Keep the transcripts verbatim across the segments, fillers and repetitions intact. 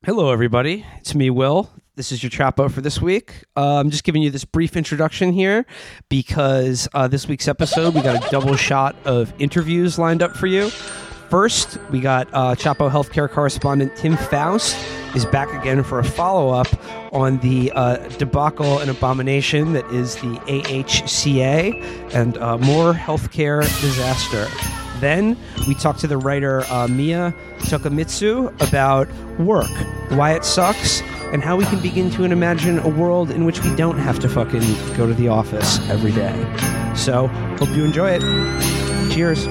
Hello, everybody. It's me, Will. This is your Chapo for this week. Uh, I'm just giving you this brief introduction here because uh, this week's episode, we got a double shot of interviews lined up for you. First, we got uh, Chapo healthcare correspondent Tim Faust is back again for a follow-up on the uh, debacle and abomination that is the A H C A and uh, more healthcare disaster. Then we talked to the writer uh, Mia Tokamitsu about work, why it sucks, and how we can begin to imagine a world in which we don't have to fucking go to the office every day. So, hope you enjoy it. Cheers.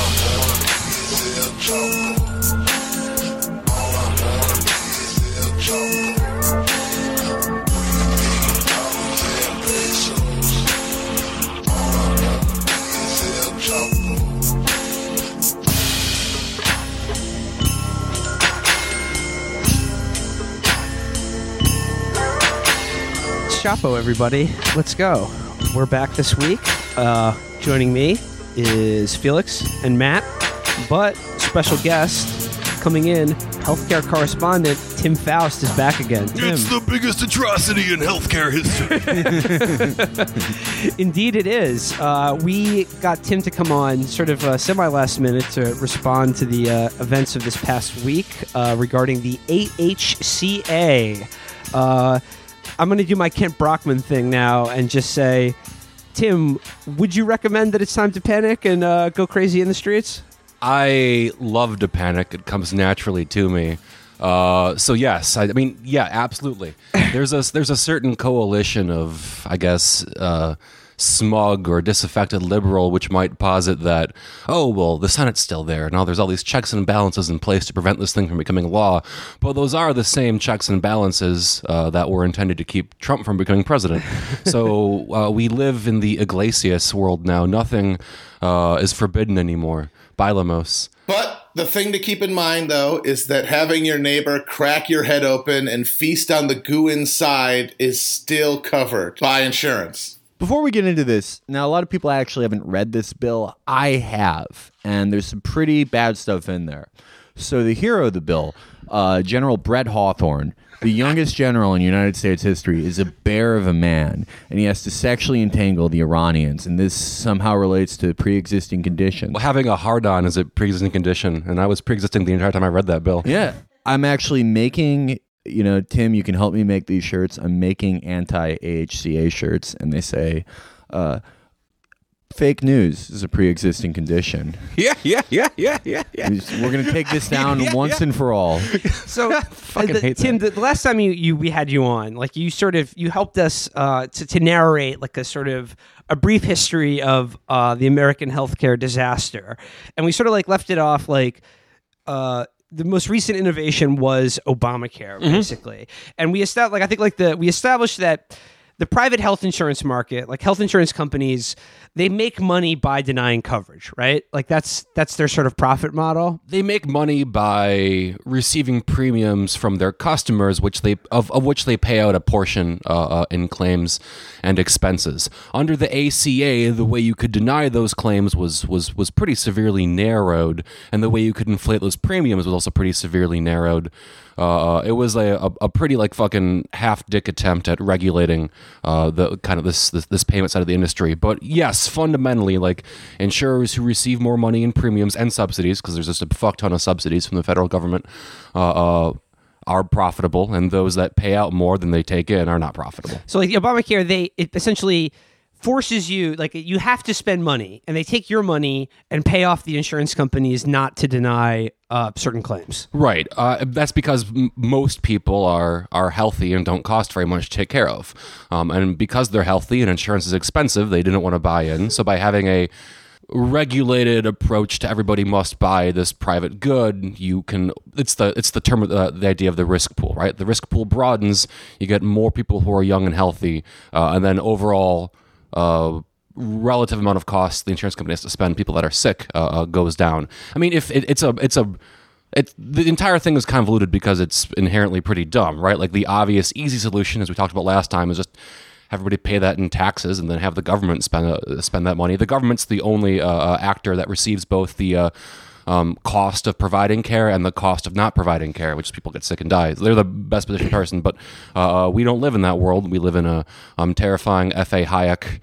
Chapo, everybody. Let's go. We're back this week. Uh, joining me is Felix and Matt, but special guest coming in, healthcare correspondent Tim Faust is back again. Tim. It's the biggest atrocity in healthcare history. Indeed it is. Uh, we got Tim to come on sort of uh, semi-last minute to respond to the uh, events of this past week uh, regarding the A H C A. Uh, I'm going to do my Kent Brockman thing now and just say, Tim, would you recommend that it's time to panic and uh, go crazy in the streets? I love to panic. It comes naturally to me. Uh, so yes, I, I mean, yeah, absolutely. There's a there's a certain coalition of, I guess, uh, smug or disaffected liberal which might posit that, oh, well, the Senate's still there. Now there's all these checks and balances in place to prevent this thing from becoming law. But those are the same checks and balances uh, that were intended to keep Trump from becoming president. So uh, we live in the Iglesias world now. Nothing uh, is forbidden anymore. Bailamos. But the thing to keep in mind, though, is that having your neighbor crack your head open and feast on the goo inside is still covered by insurance. Before we get into this, now a lot of people actually haven't read this bill. I have, and there's some pretty bad stuff in there. So the hero of the bill, uh, General Brett Hawthorne, the youngest general in United States history, is a bear of a man, and he has to sexually entangle the Iranians, and this somehow relates to pre-existing conditions. Well, having a hard-on is a pre-existing condition, and I was pre-existing the entire time I read that bill. Yeah. I'm actually making... You know, Tim, you can help me make these shirts. I'm making anti-A H C A shirts, and they say, uh, fake news is a pre-existing condition. Yeah, yeah, yeah, yeah, yeah, yeah. We're going to take this down yeah, once yeah. and for all. So, fucking the, hate Tim, that. the, the last time you, you we had you on, like you sort of, you helped us uh, to, to narrate like a sort of a brief history of uh, the American healthcare disaster. And we sort of like left it off like, uh, the most recent innovation was Obamacare, basically. Mm-hmm. And we established, like, I think, like the we established that the private health insurance market, like health insurance companies, they make money by denying coverage, right? Like that's that's their sort of profit model. They make money by receiving premiums from their customers, which they of, of which they pay out a portion uh, uh, in claims and expenses. Under the A C A, the way you could deny those claims was was was pretty severely narrowed, and the way you could inflate those premiums was also pretty severely narrowed. Uh, it was a, a, a pretty like fucking half-dick attempt at regulating uh, the kind of this, this this payment side of the industry. But yes, fundamentally, like insurers who receive more money in premiums and subsidies, because there's just a fuck ton of subsidies from the federal government, uh, uh, are profitable, and those that pay out more than they take in are not profitable. So like the Obamacare, they it essentially forces you, like you have to spend money, and they take your money and pay off the insurance companies not to deny uh, certain claims. Right. Uh, that's because m- most people are are healthy and don't cost very much to take care of. Um, and because they're healthy and insurance is expensive, they didn't want to buy in. So by having a regulated approach to everybody must buy this private good, you can it's the it's the term uh, the idea of the risk pool, right? The risk pool broadens, you get more people who are young and healthy, uh, and then overall uh relative amount of cost the insurance company has to spend people that are sick uh, uh, goes down. I mean, if it, it's a it's a It, the entire thing is convoluted because it's inherently pretty dumb, right? Like the obvious easy solution, as we talked about last time, is just everybody pay that in taxes and then have the government spend uh, spend that money. The government's the only uh, actor that receives both the uh, um, cost of providing care and the cost of not providing care, which is people get sick and die. They're the best positioned person, but uh, we don't live in that world. We live in a um, terrifying F A Hayek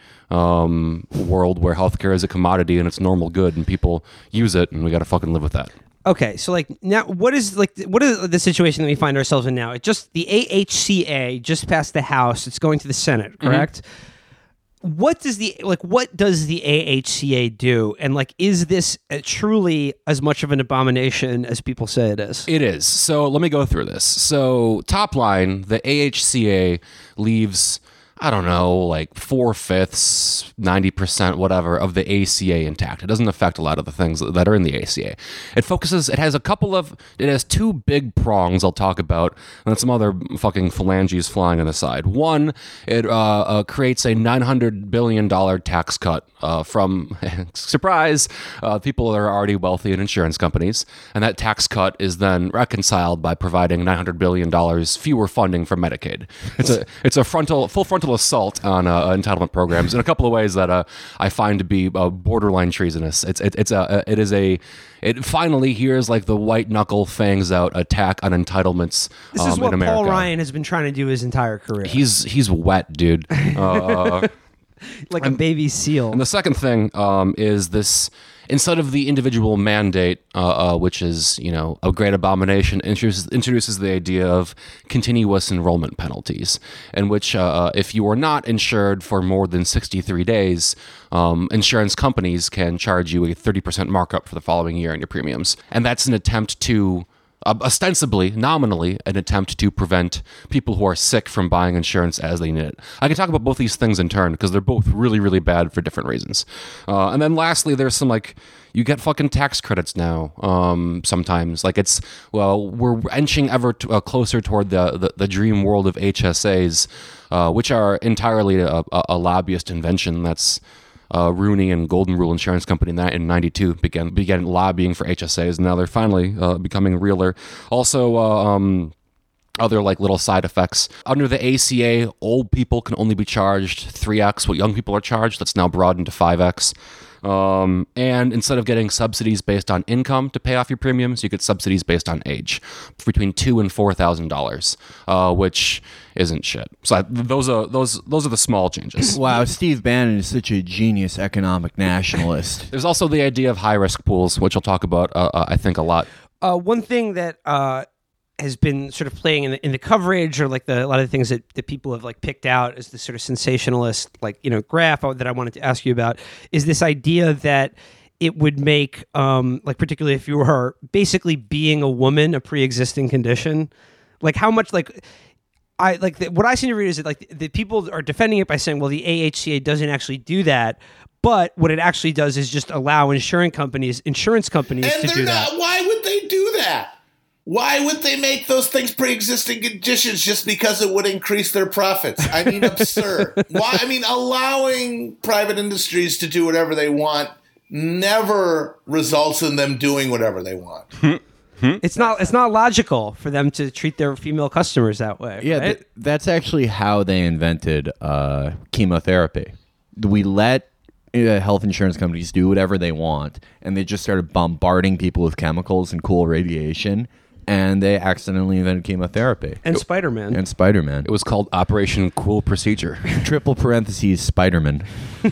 um, world where healthcare is a commodity and it's normal good, and people use it, and we got to fucking live with that. Okay, so like now, what is like what is the situation that we find ourselves in now? It just the A H C A just passed the House. It's going to the Senate, correct? Mm-hmm. What does the like what does the A H C A do? And like, is this uh, truly as much of an abomination as people say it is? It is. So let me go through this. So top line, the A H C A leaves, I don't know, like four-fifths, ninety percent, whatever, of the A C A intact. It doesn't affect a lot of the things that are in the A C A. It focuses, it has a couple of, it has two big prongs I'll talk about, and then some other fucking phalanges flying on the side. One, it uh, uh, creates a nine hundred billion dollars tax cut uh, from, surprise, uh, people that are already wealthy in insurance companies, and that tax cut is then reconciled by providing nine hundred billion dollars fewer funding for Medicaid. It's a, it's a frontal, full frontal assault on uh, entitlement programs in a couple of ways that uh, I find to be uh, borderline treasonous. It's it, it's a it is a it finally here's like the white knuckle fangs out attack on entitlements. This um, is what in America. Paul Ryan has been trying to do his entire career. He's he's wet, dude. Uh, like a baby seal. And the second thing um, is this. Instead of the individual mandate, uh, uh, which is, you know, a great abomination, introduces, introduces the idea of continuous enrollment penalties, in which uh, if you are not insured for more than sixty-three days, um, insurance companies can charge you a thirty percent markup for the following year on your premiums. And that's an attempt to Uh, ostensibly, nominally, an attempt to prevent people who are sick from buying insurance as they need it. I can talk about both these things in turn because they're both really, really bad for different reasons. Uh, and then lastly, there's some like, you get fucking tax credits now um, sometimes. Like it's, well, we're inching ever t- uh, closer toward the, the, the dream world of H S As, uh, which are entirely a, a, a lobbyist invention that's Uh, Rooney and Golden Rule Insurance Company in that in ninety-two began began lobbying for H S As, and now they're finally uh, becoming realer. Also, uh, um, other like little side effects. Under the A C A, old people can only be charged three x what young people are charged. That's now broadened to five x. Um, and instead of getting subsidies based on income to pay off your premiums, you get subsidies based on age, between two and four thousand dollars, uh, which isn't shit. So I, those are those those are the small changes. Wow, Steve Bannon is such a genius economic nationalist. There's also the idea of high risk pools, which I'll talk about, uh, uh, I think, a lot. Uh, one thing that uh, has been sort of playing in the, in the coverage, or like the, a lot of the things that, that people have like picked out as the sort of sensationalist, like, you know, graph that I wanted to ask you about, is this idea that it would make, um, like, particularly if you were basically being a woman, a pre-existing condition, like how much like. I like the, what I seem to read is that like the people are defending it by saying, well, the A H C A doesn't actually do that, but what it actually does is just allow insurance companies, insurance companies and to do not, that. Why would they do that? Why would they make those things pre-existing conditions just because it would increase their profits? I mean, absurd. Why? I mean, allowing private industries to do whatever they want never results in them doing whatever they want. It's not. It's not logical for them to treat their female customers that way. Yeah, right? th- that's actually how they invented uh, chemotherapy. We let uh, health insurance companies do whatever they want, and they just started bombarding people with chemicals and cool radiation, and they accidentally invented chemotherapy. and Spider-Man. And Spider-Man. It was called Operation Cool Procedure. Triple parentheses Spider-Man.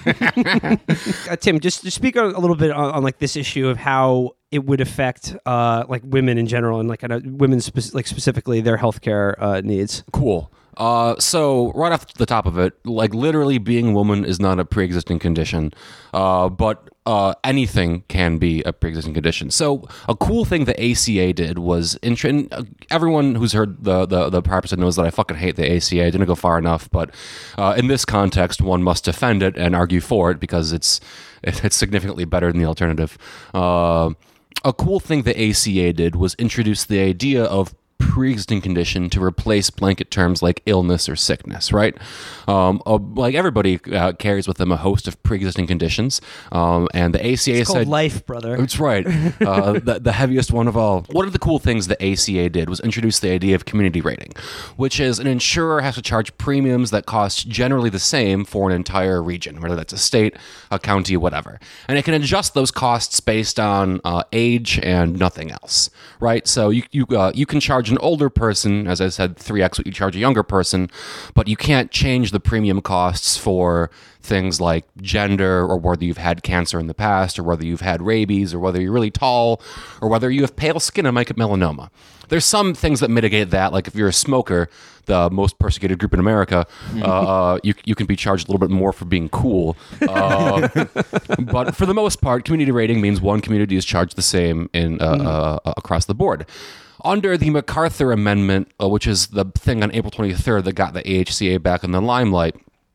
uh, Tim, just, just speak a, a little bit on, on like this issue of how it would affect uh, like women in general, and like uh, women spe- like specifically their healthcare uh, needs. Cool. Uh, so right off the top of it, like literally being a woman is not a pre-existing condition, uh, but uh, anything can be a pre-existing condition. So a cool thing the A C A did was, int- uh, everyone who's heard the, the, the prior episode knows that I fucking hate the A C A. I didn't go far enough, but uh, in this context, one must defend it and argue for it because it's it's significantly better than the alternative. Uh, a cool thing the A C A did was introduce the idea of pre-existing condition to replace blanket terms like illness or sickness, right? Um, uh, like everybody uh, carries with them a host of pre-existing conditions, um, and the A C A It's called said, life, brother. that's right. Uh, the, the heaviest one of all. One of the cool things the A C A did was introduce the idea of community rating, which is an insurer has to charge premiums that cost generally the same for an entire region, whether that's a state, a county, whatever. And it can adjust those costs based on uh, age and nothing else, right? So you you uh, you can charge an older person, as I said, three x what you charge a younger person, but you can't change the premium costs for things like gender, or whether you've had cancer in the past, or whether you've had rabies, or whether you're really tall, or whether you have pale skin and might get melanoma. There's some things that mitigate that, like if you're a smoker, the most persecuted group in America, uh, you you can be charged a little bit more for being cool. Uh, but for the most part, community rating means one community is charged the same in uh, mm. uh, across the board. Under the MacArthur Amendment, uh, which is the thing on April twenty-third that got the A H C A back in the limelight,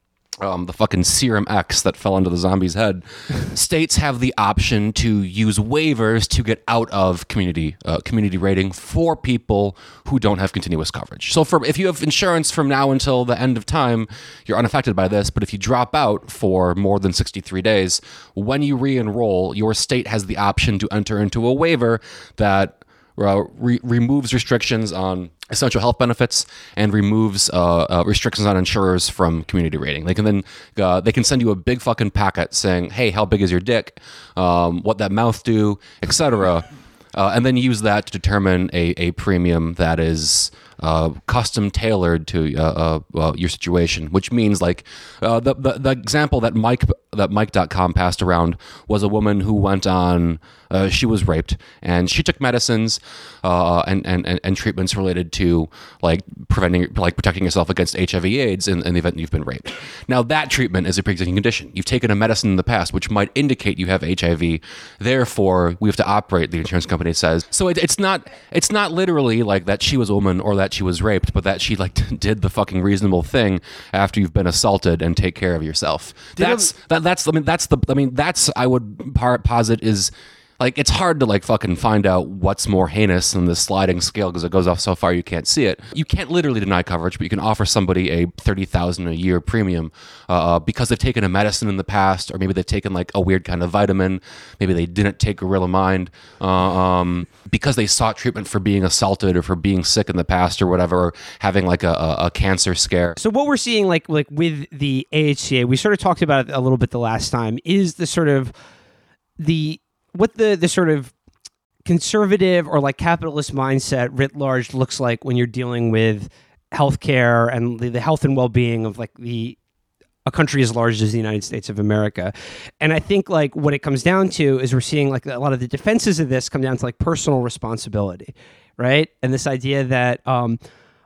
Um, the fucking Serum X that fell into the zombie's head, states have the option to use waivers to get out of community uh, community rating for people who don't have continuous coverage. So for if you have insurance from now until the end of time, you're unaffected by this, but if you drop out for more than sixty-three days, when you re-enroll, your state has the option to enter into a waiver that Uh, re- removes restrictions on essential health benefits and removes uh, uh, restrictions on insurers from community rating. They can then uh, they can send you a big fucking packet saying, "Hey, how big is your dick? Um, what that mouth do, et cetera" Uh, and then use that to determine a, a premium that is uh, custom tailored to uh, uh, uh, your situation. Which means, like uh, the, the the example that Mike that Mike dot com passed around was a woman who went on. Uh, she was raped, and she took medicines uh, and, and and treatments related to like preventing, like protecting yourself against H I V/AIDS in, in the event you've been raped. Now, that treatment is a pre-existing condition. You've taken a medicine in the past which might indicate you have H I V. Therefore, we have to operate. The insurance company says so. It, it's not it's not literally like that she was a woman or that she was raped, but that she like did the fucking reasonable thing after you've been assaulted and take care of yourself. Did that's that, that's I mean that's the I mean that's I would posit is. Like, it's hard to, like, fucking find out what's more heinous than the sliding scale because it goes off so far you can't see it. You can't literally deny coverage, but you can offer somebody a thirty thousand dollars a year premium uh, because they've taken a medicine in the past, or maybe they've taken, like, a weird kind of vitamin. Maybe they didn't take Gorilla Mind uh, um, because they sought treatment for being assaulted or for being sick in the past or whatever, or having, like, a, a, a cancer scare. So what we're seeing, like, like with the A H C A, we sort of talked about it a little bit the last time, is the sort of the... what the, the sort of conservative or like capitalist mindset writ large looks like when you're dealing with healthcare and the, the health and well-being of like the a country as large as the United States of America. And I think like what it comes down to is we're seeing like a lot of the defenses of this come down to like personal responsibility, right? And this idea that um,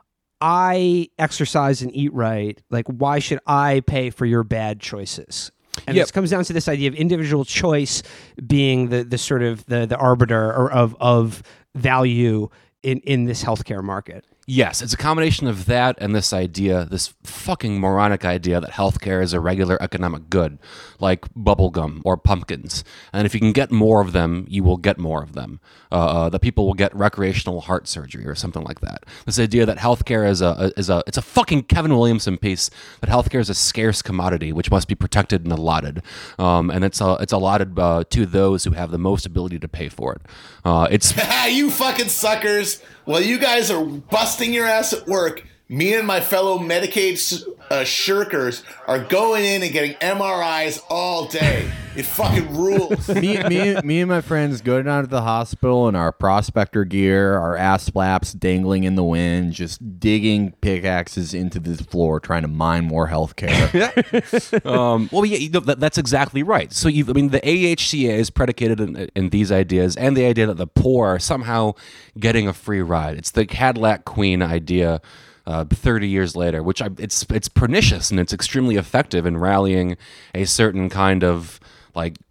I exercise and eat right, like why should I pay for your bad choices? And yep. This comes down to this idea of individual choice being the the sort of the the arbiter or of of value in, in this healthcare market. Yes, it's a combination of that and this idea, this fucking moronic idea that healthcare is a regular economic good, like bubblegum or pumpkins. And if you can get more of them, you will get more of them. Uh, that people will get recreational heart surgery or something like that. This idea that healthcare is a is a it's a fucking Kevin Williamson piece, that healthcare is a scarce commodity which must be protected and allotted, um, and it's uh, it's allotted uh, to those who have the most ability to pay for it. Uh, it's you fucking suckers. While you guys are busting your ass at work, me and my fellow Medicaid uh, shirkers are going in and getting M R Is all day. It fucking rules. me, me, me and my friends go down to the hospital in our prospector gear, our ass flaps dangling in the wind, just digging pickaxes into the floor, trying to mine more healthcare. um, well, yeah, you know, that, that's exactly right. So, you, I mean, the A H C A is predicated in, in these ideas, and the idea that the poor are somehow getting a free ride. It's the Cadillac Queen idea. Uh, thirty years later, which I, it's it's pernicious and it's extremely effective in rallying a certain kind of like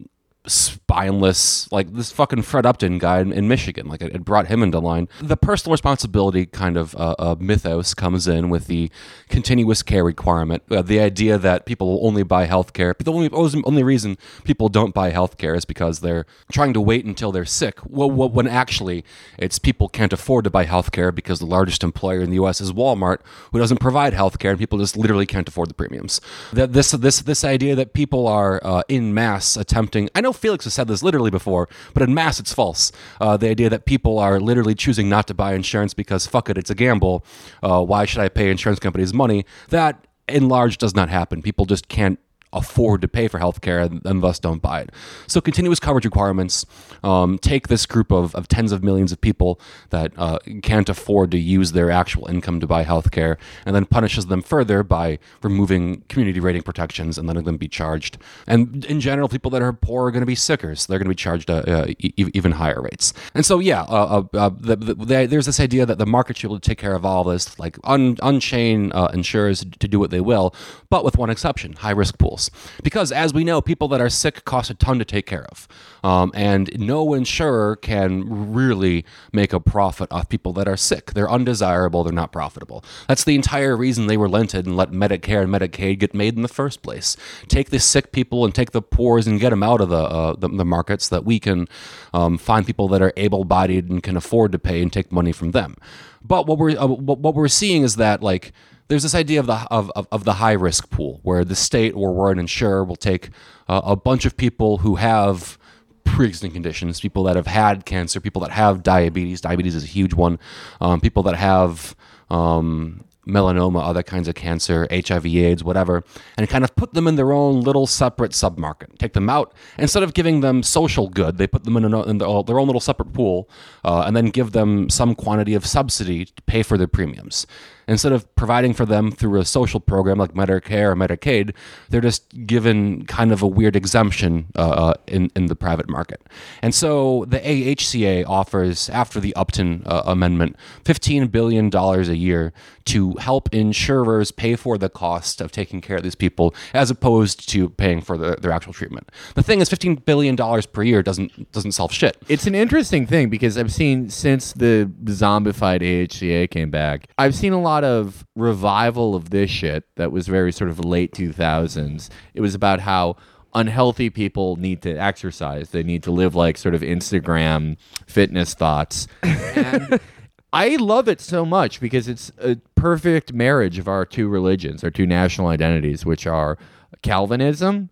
spineless, like this fucking Fred Upton guy in, in Michigan. Like it, it brought him into line. The personal responsibility kind of uh, uh, mythos comes in with the continuous care requirement. Uh, the idea that people will only buy healthcare. The only only reason people don't buy healthcare is because they're trying to wait until they're sick. Well, well, when actually it's people can't afford to buy healthcare because the largest employer in the U S is Walmart, who doesn't provide healthcare, and people just literally can't afford the premiums. That this this this idea that people are uh, in mass attempting. I know Felix has said this literally before, but in mass it's false. Uh, the idea that people are literally choosing not to buy insurance because fuck it, it's a gamble. Uh, why should I pay insurance companies money? That in large does not happen. People just can't afford to pay for healthcare and, and thus don't buy it. So continuous coverage requirements um, take this group of, of tens of millions of people that uh, can't afford to use their actual income to buy healthcare, and then punishes them further by removing community rating protections and letting them be charged. And in general, people that are poor are going to be sicker, so they're going to be charged uh, uh, e- even higher rates. And so, yeah, uh, uh, uh, the, the, the, there's this idea that the market should be able to take care of all this, like un, unchain uh, insurers to do what they will, but with one exception: high risk pools. Because, as we know, people that are sick cost a ton to take care of. Um, and no insurer can really make a profit off people that are sick. They're undesirable. They're not profitable. That's the entire reason they were rented and let Medicare and Medicaid get made in the first place. Take the sick people and take the poors and get them out of the uh, the, the market so that we can um, find people that are able-bodied and can afford to pay and take money from them. But what we're uh, what we're seeing is that, like, there's this idea of the of, of, of the high risk pool, where the state or where an insurer will take uh, a bunch of people who have pre-existing conditions, people that have had cancer, people that have diabetes. Diabetes is a huge one. Um, people that have um, melanoma, other kinds of cancer, H I V, AIDS, whatever, and kind of put them in their own little separate submarket. Take them out. Instead of giving them social good, they put them in, an, in their own little separate pool, uh, and then give them some quantity of subsidy to pay for their premiums. Instead of providing for them through a social program like Medicare or Medicaid, they're just given kind of a weird exemption uh, uh, in, in the private market. And so the A H C A offers, after the Upton uh, Amendment, fifteen billion dollars a year to help insurers pay for the cost of taking care of these people, as opposed to paying for the, their actual treatment. The thing is, fifteen billion dollars per year doesn't doesn't solve shit. It's an interesting thing, because I've seen, since the zombified A H C A came back, I've seen a lot of revival of this shit that was very sort of late two thousands. It was about how unhealthy people need to exercise. They need to live like sort of Instagram fitness thoughts. And I love it so much because it's a perfect marriage of our two religions, our two national identities, which are Calvinism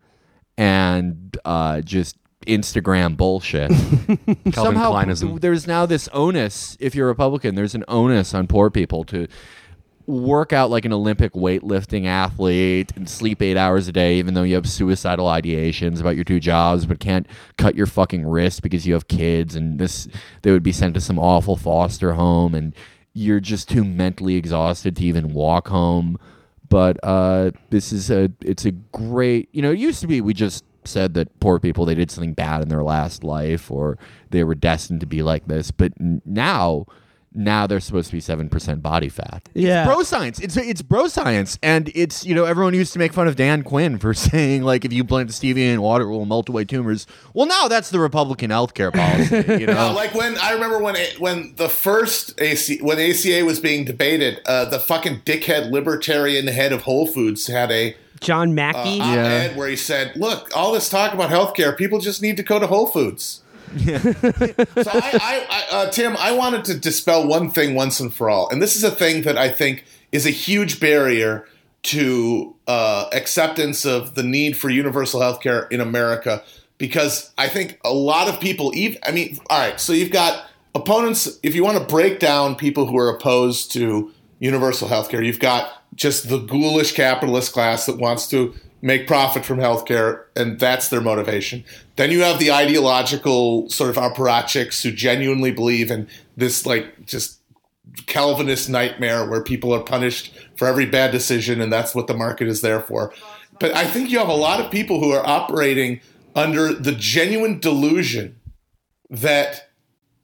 and uh, just Instagram bullshit. Somehow Kleinism. There's now this onus, if you're a Republican, there's an onus on poor people to work out like an Olympic weightlifting athlete and sleep eight hours a day, even though you have suicidal ideations about your two jobs, but can't cut your fucking wrist because you have kids, and this they would be sent to some awful foster home, and you're just too mentally exhausted to even walk home. But uh, this is a it's a great, you know, it used to be we just said that poor people, they did something bad in their last life, or they were destined to be like this. But n- now, now they're supposed to be seven percent body fat. Yeah. It's bro science. It's it's bro science. And it's, you know, everyone used to make fun of Dan Quinn for saying, like, if you blend stevia in water, it will melt away tumors. Well, now that's the Republican healthcare policy, you know? No, like when I remember when it, when the first A C when A C A was being debated, uh, the fucking dickhead libertarian head of Whole Foods had a John Mackey. uh, op-ed where he said, "Look, all this talk about healthcare, people just need to go to Whole Foods." Yeah. so I, I, I uh, Tim, I wanted to dispel one thing once and for all, and this is a thing that I think is a huge barrier to uh, acceptance of the need for universal healthcare in America, because I think a lot of people, even, I mean, all right, so you've got opponents. If you want to break down people who are opposed to universal healthcare, you've got just the ghoulish capitalist class that wants to make profit from healthcare, and that's their motivation. Then you have the ideological sort of apparatchiks who genuinely believe in this, like, just Calvinist nightmare where people are punished for every bad decision, and that's what the market is there for. But I think you have a lot of people who are operating under the genuine delusion that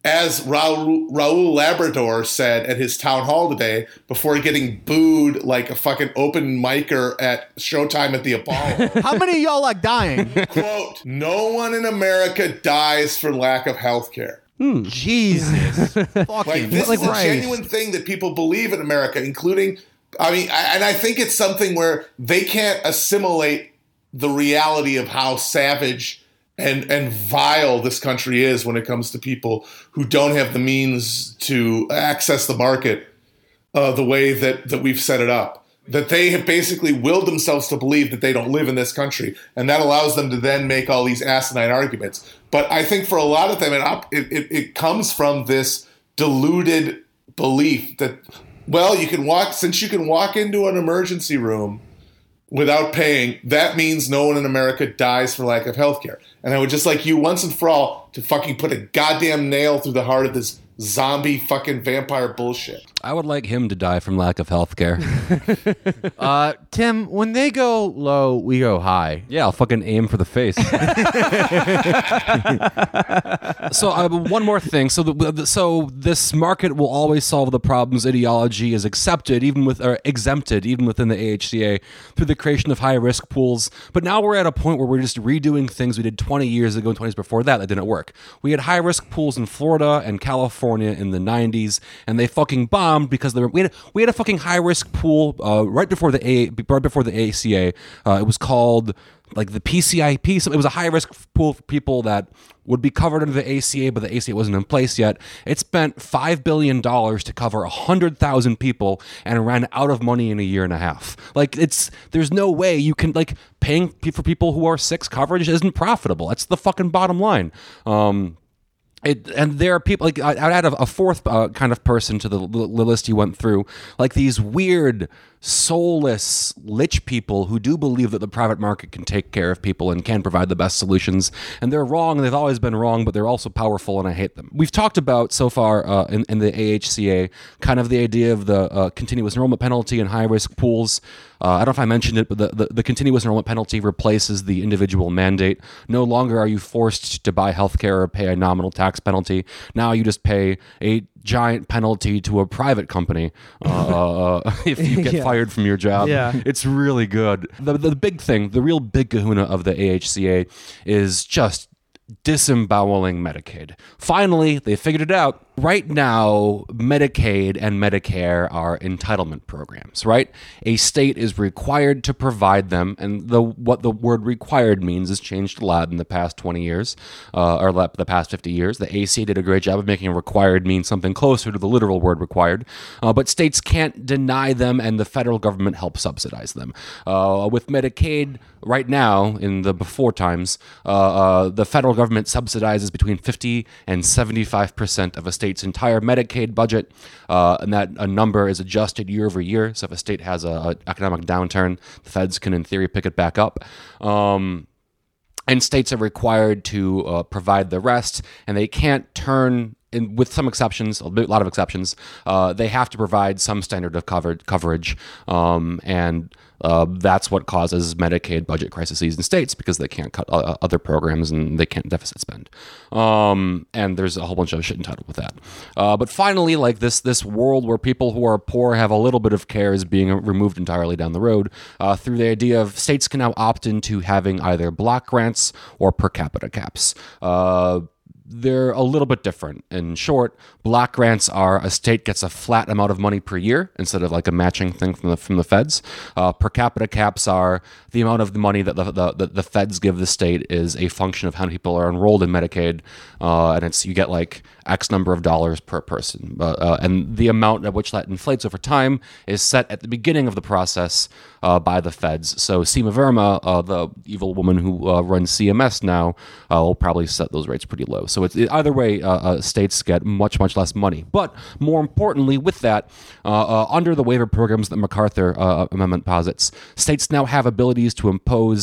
as Raul, Raul Labrador said at his town hall today, before getting booed like a fucking open micer at Showtime at the Apollo. How many of y'all are dying? Quote, no one in America dies for lack of health care. Hmm. Jesus. Fucking Like, this like is a Christ. genuine thing that people believe in America, including, I mean, I, and I think it's something where they can't assimilate the reality of how savage and and vile this country is when it comes to people who don't have the means to access the market uh, the way that, that we've set it up. That they have basically willed themselves to believe that they don't live in this country, and that allows them to then make all these asinine arguments. But I think for a lot of them, it, up, it, it, it comes from this deluded belief that, well, you can walk, since you can walk into an emergency room without paying, that means no one in America dies for lack of health care. And I would just like you once and for all to fucking put a goddamn nail through the heart of this zombie fucking vampire bullshit. I would like him to die from lack of health care. Uh, Tim, when they go low, we go high. Yeah, I'll fucking aim for the face. So uh, one more thing. So the, the, so this market will always solve the problems. Ideology is accepted, even with or exempted, even within the A H C A, through the creation of high risk pools. But now we're at a point where we're just redoing things we did twenty years ago and twenty years before that that didn't work. We had high risk pools in Florida and California in the nineties, and they fucking bombed because they were, we had we had a fucking high risk pool uh, right before the A right before the A A C A. Uh, it was called like the P C I P. So it was a high risk pool for people that would be covered under the A C A, but the A C A wasn't in place yet. It spent five billion dollars to cover one hundred thousand people and ran out of money in a year and a half. Like, it's, there's no way you can, like, paying for people who are sick coverage isn't profitable. That's the fucking bottom line. Um, It, and there are people, like, I, I'd add a, a fourth uh, kind of person to the, the list you went through, like these weird, soulless, lich people who do believe that the private market can take care of people and can provide the best solutions. And they're wrong, and they've always been wrong, but they're also powerful, and I hate them. We've talked about so far uh, in, in the A H C A kind of the idea of the uh, continuous enrollment penalty and high-risk pools. Uh, I don't know if I mentioned it, but the, the, the continuous enrollment penalty replaces the individual mandate. No longer are you forced to buy healthcare or pay a nominal tax penalty. Now you just pay a giant penalty to a private company uh, if you get Yeah. fired from your job. Yeah. It's really good. The, the big thing, the real big kahuna of the A H C A is just disemboweling Medicaid. Finally, they figured it out. Right now, Medicaid and Medicare are entitlement programs, right? A state is required to provide them, and the what the word required means has changed a lot in the past twenty years, uh, or the past fifty years. The A C A did a great job of making required mean something closer to the literal word required, uh, but states can't deny them, and the federal government helps subsidize them. Uh, with Medicaid, right now, in the before times, uh, uh, the federal government subsidizes between fifty and seventy-five percent of a state's entire Medicaid budget, uh, and that a number is adjusted year over year. So if a state has a, a economic downturn, the feds can, in theory, pick it back up. Um, and states are required to uh, provide the rest, and they can't turn, in, with some exceptions, a lot of exceptions, uh, they have to provide some standard of covered coverage, um, and uh, that's what causes Medicaid budget crises in states, because they can't cut uh, other programs and they can't deficit spend. Um, and there's a whole bunch of shit entitled with that. Uh, but finally, like this this world where people who are poor have a little bit of care is being removed entirely down the road uh, through the idea of states can now opt into having either block grants or per capita caps. Uh, They're a little bit different. In short, block grants are a state gets a flat amount of money per year instead of like a matching thing from the from the feds. Uh, per capita caps are the amount of the money that the, the the feds give the state is a function of how many people are enrolled in Medicaid, uh, and it's you get like X number of dollars per person, uh, uh, and the amount at which that inflates over time is set at the beginning of the process uh, by the feds. So Seema Verma, uh, the evil woman who uh, runs C M S now, uh, will probably set those rates pretty low. So it's, it, either way, uh, uh, states get much, much less money. But more importantly, with that, uh, uh, under the waiver programs that MacArthur uh, Amendment posits, states now have abilities to impose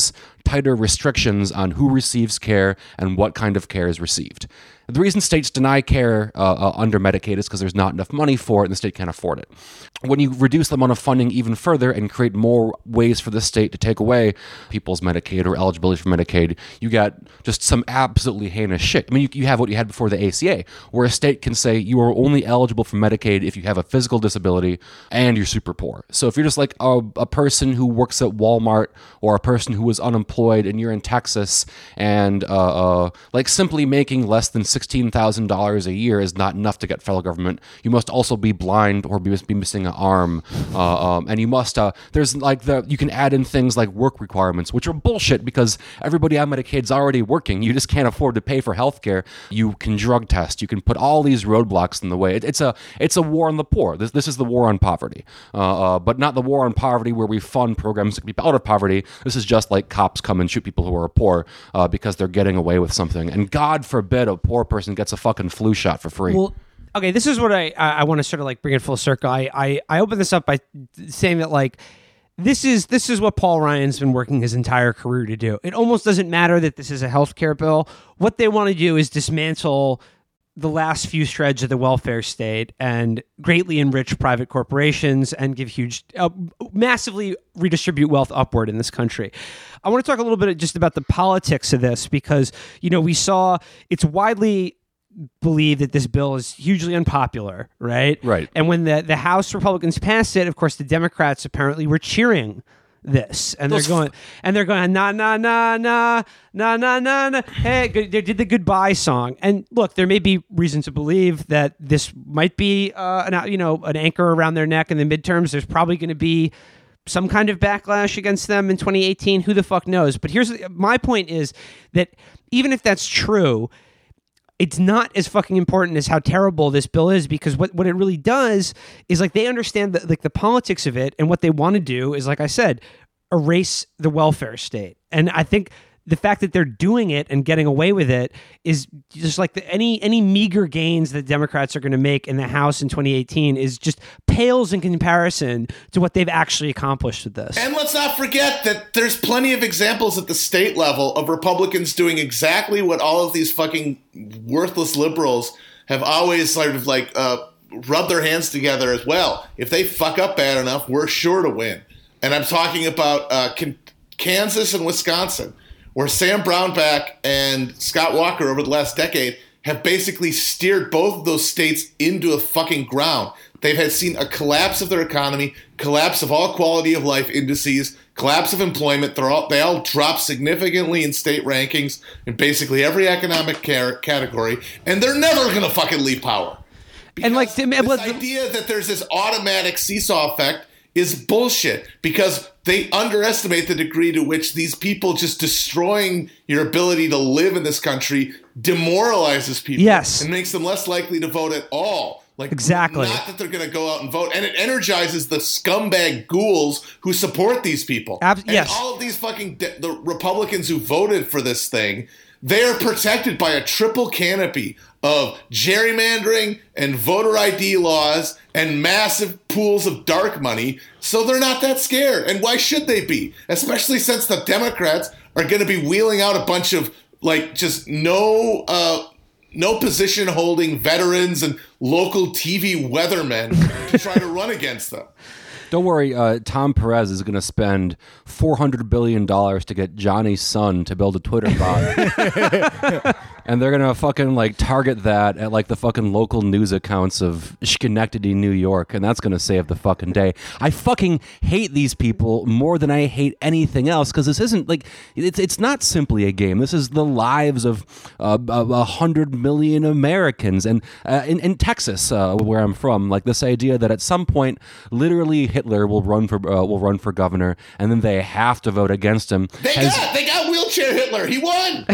tighter restrictions on who receives care and what kind of care is received. The reason states deny care uh, uh, under Medicaid is because there's not enough money for it and the state can't afford it. When you reduce the amount of funding even further and create more ways for the state to take away people's Medicaid or eligibility for Medicaid, you got just some absolutely heinous shit. I mean, you, you have what you had before the A C A, where a state can say you are only eligible for Medicaid if you have a physical disability and you're super poor. So if you're just like a, a person who works at Walmart or a person who is unemployed and you're in Texas and uh, uh, like simply making less than sixteen thousand dollars a year is not enough to get federal government. You must also be blind or be, be missing an arm. Uh, um, and you must, uh, there's like the, you can add in things like work requirements, which are bullshit because everybody on Medicaid's already working. You just can't afford to pay for healthcare. You can drug test. You can put all these roadblocks in the way. It, it's a it's a war on the poor. This, this is the war on poverty. Uh, uh, but not the war on poverty where we fund programs to keep people out of poverty. This is just like cops come and shoot people who are poor uh, because they're getting away with something. And God forbid a poor person gets a fucking flu shot for free. Well, okay, this is what I I, I want to sort of like bring it full circle. I, I I open this up by saying that like this is this is what Paul Ryan's been working his entire career to do. It almost doesn't matter that this is a healthcare bill. What they want to do is dismantle the last few shreds of the welfare state and greatly enrich private corporations and give huge, uh, massively redistribute wealth upward in this country. I want to talk a little bit just about the politics of this because, you know, we saw it's widely believed that this bill is hugely unpopular, right? Right. And when the, the House Republicans passed it, of course, the Democrats apparently were cheering this and they're Those going and they're going na na na na na na na na hey good, they did the goodbye song. And look, there may be reason to believe that this might be uh an, you know an anchor around their neck in the midterms. There's probably going to be some kind of backlash against them in twenty eighteen. Who the fuck knows? But here's my point is that even if that's true, it's not as fucking important as how terrible this bill is, because what, what it really does is like they understand the, like the politics of it, and what they want to do is, like I said, erase the welfare state. And I think the fact that they're doing it and getting away with it is just like the, any any meager gains that Democrats are going to make in the House in twenty eighteen is just pales in comparison to what they've actually accomplished with this. And let's not forget that there's plenty of examples at the state level of Republicans doing exactly what all of these fucking worthless liberals have always sort of like uh, rubbed their hands together as well. If they fuck up bad enough, we're sure to win. And I'm talking about uh, Kansas and Wisconsin, where Sam Brownback and Scott Walker over the last decade have basically steered both of those states into a fucking ground. They've had seen a collapse of their economy, collapse of all quality of life indices, collapse of employment. They're all, they all drop significantly in state rankings in basically every economic car- category, and they're never going to fucking leave power. Because and like this idea that there's this automatic seesaw effect is bullshit, because they underestimate the degree to which these people just destroying your ability to live in this country demoralizes people. Yes. And makes them less likely to vote at all. Like, exactly. Not that they're going to go out and vote. And it energizes the scumbag ghouls who support these people. Ab- and yes. all of these fucking de- the Republicans who voted for this thing, they're protected by a triple canopy of gerrymandering and voter I D laws and massive pools of dark money, so they're not that scared. And why should they be? Especially since the Democrats are going to be wheeling out a bunch of, like, just no uh, no position holding veterans and local T V weathermen to try to run against them. Don't worry, uh, Tom Perez is going to spend four hundred billion dollars to get Johnny's son to build a Twitter bot. And they're going to fucking like target that at like the fucking local news accounts of Schenectady, New York. And that's going to save the fucking day. I fucking hate these people more than I hate anything else, because this isn't like, it's it's not simply a game. This is the lives of uh, a hundred million Americans. And uh, in, in Texas, uh, where I'm from, like this idea that at some point, literally Hitler will run for uh, will run for governor, and then they have to vote against him. They has, got they got wheelchair Hitler. He won.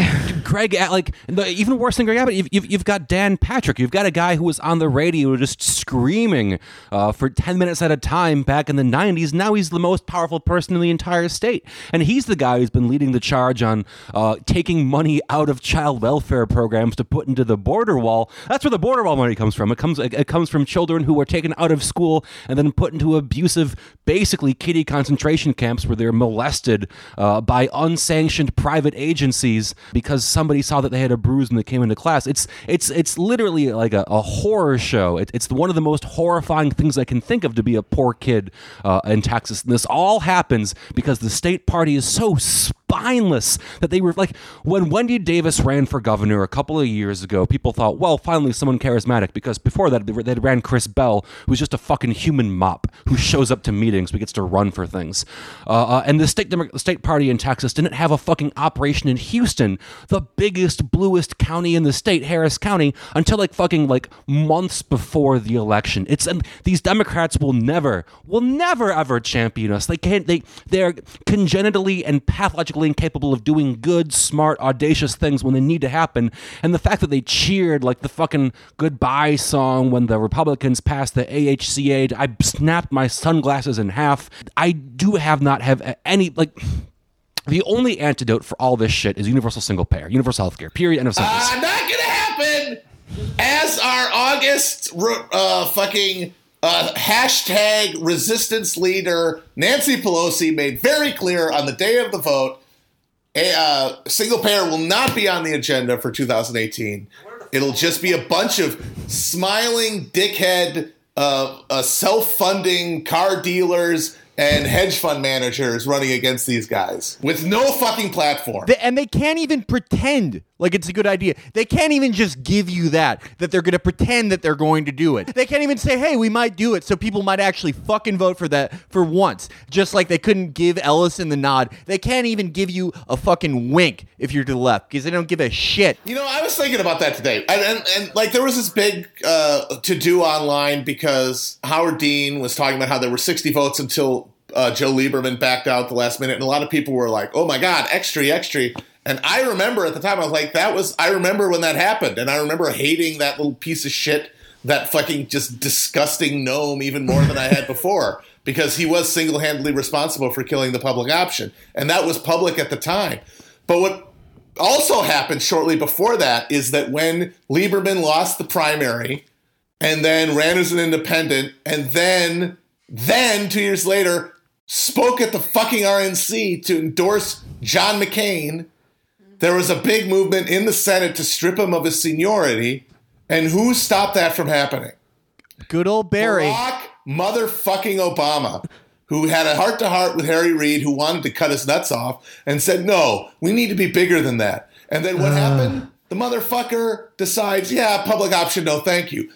Greg, like the, even worse than Greg Abbott, you've, you've, you've got Dan Patrick. You've got a guy who was on the radio just screaming uh, for ten minutes at a time back in the nineties. Now he's the most powerful person in the entire state. And he's the guy who's been leading the charge on uh, taking money out of child welfare programs to put into the border wall. That's where the border wall money comes from. It comes, it, it comes from children who were taken out of school and then put into abusive, basically kiddie concentration camps where they're molested uh, by unsanctioned private agencies because somebody saw that they had a bruise when they came into class. It's it's it's literally like a, a horror show. It, it's one of the most horrifying things I can think of to be a poor kid uh, in Texas. And this all happens because the state party is so spineless that they were like, when Wendy Davis ran for governor a couple of years ago, people thought, well, finally someone charismatic, because before that they they ran Chris Bell, who's just a fucking human mop who shows up to meetings but gets to run for things. Uh, uh, and the state Demo- the state party in Texas didn't have a fucking operation in Houston, the biggest, bluest county in the state, Harris County, until like fucking like months before the election. It's and these Democrats will never, will never ever champion us. They can't. They they're congenitally and pathologically incapable of doing good, smart, audacious things when they need to happen. And the fact that they cheered like the fucking goodbye song when the Republicans passed the A H C A, I snapped my sunglasses in half. I do have not have any like. The only antidote for all this shit is universal single payer, universal healthcare. Period. End of sentence. Uh, not gonna happen. As our August uh, fucking uh, hashtag resistance leader Nancy Pelosi made very clear on the day of the vote, a uh, single payer will not be on the agenda for two thousand eighteen. It'll just be a bunch of smiling dickhead, uh, uh, self-funding car dealers and hedge fund managers running against these guys with no fucking platform. They, and they can't even pretend like it's a good idea. They can't even just give you that, that they're going to pretend that they're going to do it. They can't even say, hey, we might do it, so people might actually fucking vote for that for once. Just like they couldn't give Ellison the nod. They can't even give you a fucking wink if you're to the left, because they don't give a shit. You know, I was thinking about that today. And, and, and like, there was this big uh, to-do online because Howard Dean was talking about how there were sixty votes until uh, Joe Lieberman backed out at the last minute. And a lot of people were like, oh my God, extra, extra. And I remember at the time, I was like, that was, I remember when that happened. And I remember hating that little piece of shit, that fucking just disgusting gnome even more than I had before, because he was single-handedly responsible for killing the public option. And that was public at the time. But what also happened shortly before that is that when Lieberman lost the primary and then ran as an independent and then, then two years later spoke at the fucking R N C to endorse John McCain, there was a big movement in the Senate to strip him of his seniority. And who stopped that from happening? Good old Barry. Barack motherfucking Obama, who had a heart-to-heart with Harry Reid, who wanted to cut his nuts off, and said, no, we need to be bigger than that. And then what uh. happened? The motherfucker decides, yeah, public option, no thank you.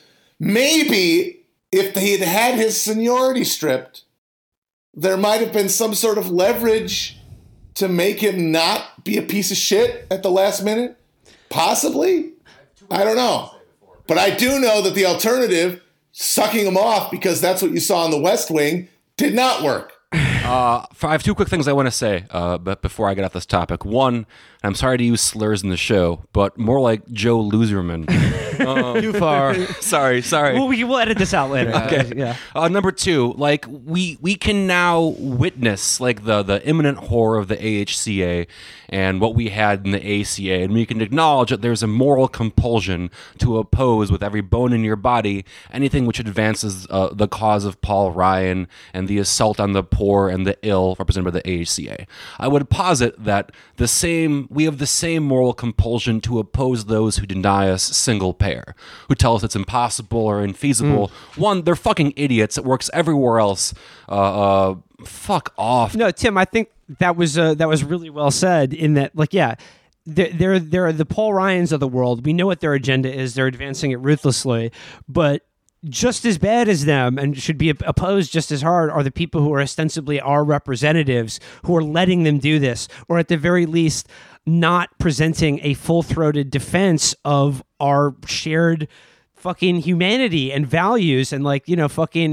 Maybe if he had had his seniority stripped, there might have been some sort of leverage to make him not be a piece of shit at the last minute? Possibly? I don't know. But I do know that the alternative, sucking him off because that's what you saw in the West Wing, did not work. Uh, I have two quick things I want to say uh, but before I get off this topic. One, I'm sorry to use slurs in the show, but more like Joe Loserman. um, Too far. sorry, sorry. Well, we will edit this out later. Okay. Yeah. Uh, number two, like we we can now witness like the the imminent horror of the A H C A and what we had in the A C A, and we can acknowledge that there's a moral compulsion to oppose with every bone in your body anything which advances uh, the cause of Paul Ryan and the assault on the poor and the ill represented by the A H C A. I would posit that the same we have the same moral compulsion to oppose those who deny us single payer, who tell us it's impossible or infeasible. Mm. One, they're fucking idiots. It works everywhere else. Uh, uh, fuck off. No, Tim, I think that was uh, that was really well said. In that, like, yeah, they're they're, they're the Paul Ryans of the world. We know what their agenda is. They're advancing it ruthlessly, but just as bad as them and should be opposed just as hard are the people who are ostensibly our representatives who are letting them do this, or at the very least not presenting a full-throated defense of our shared fucking humanity and values and, like, you know, fucking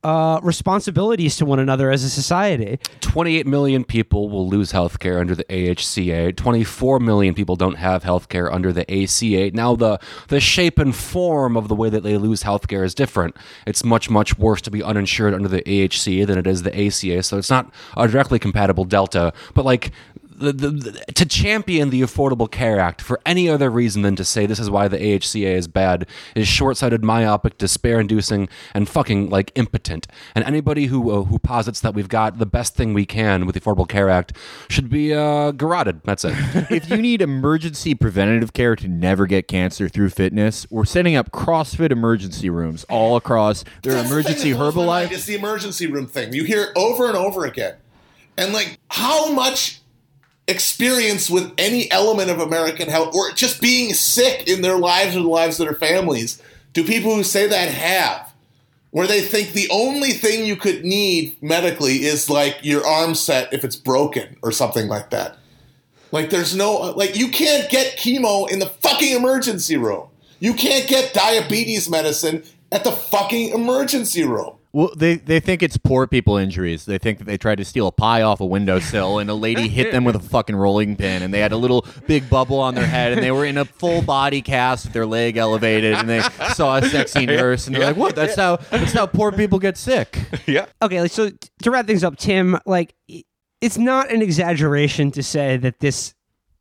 uh, responsibilities to one another as a society. twenty-eight million people will lose health care under the A H C A. twenty-four million people don't have health care under the A C A. Now, the, the shape and form of the way that they lose health care is different. It's much, much worse to be uninsured under the A H C A than it is the A C A, so it's not a directly compatible delta. But, like, The, the, the, to champion the Affordable Care Act for any other reason than to say this is why the A H C A is bad is short-sighted, myopic, despair-inducing, and fucking, like, impotent. And anybody who uh, who posits that we've got the best thing we can with the Affordable Care Act should be uh, garroted. That's it. If you need emergency preventative care to never get cancer through fitness, we're setting up CrossFit emergency rooms all across. There are That's the emergency thing that blows my mind Herbalife. is the emergency room thing. You hear it over and over again. And, like, how much experience with any element of American health or just being sick in their lives or the lives of their families do people who say that have? Where they think the only thing you could need medically is, like, your arm set if it's broken or something like that. Like, there's no, like, you can't get chemo in the fucking emergency room. You can't get diabetes medicine at the fucking emergency room. Well, they, they think it's poor people injuries. They think that they tried to steal a pie off a windowsill and a lady hit them with a fucking rolling pin and they had a little big bubble on their head and they were in a full body cast with their leg elevated and they saw a sexy nurse and they're like, what? That's how that's how poor people get sick. Yeah. Okay, like, so to wrap things up, Tim, like, it's not an exaggeration to say that this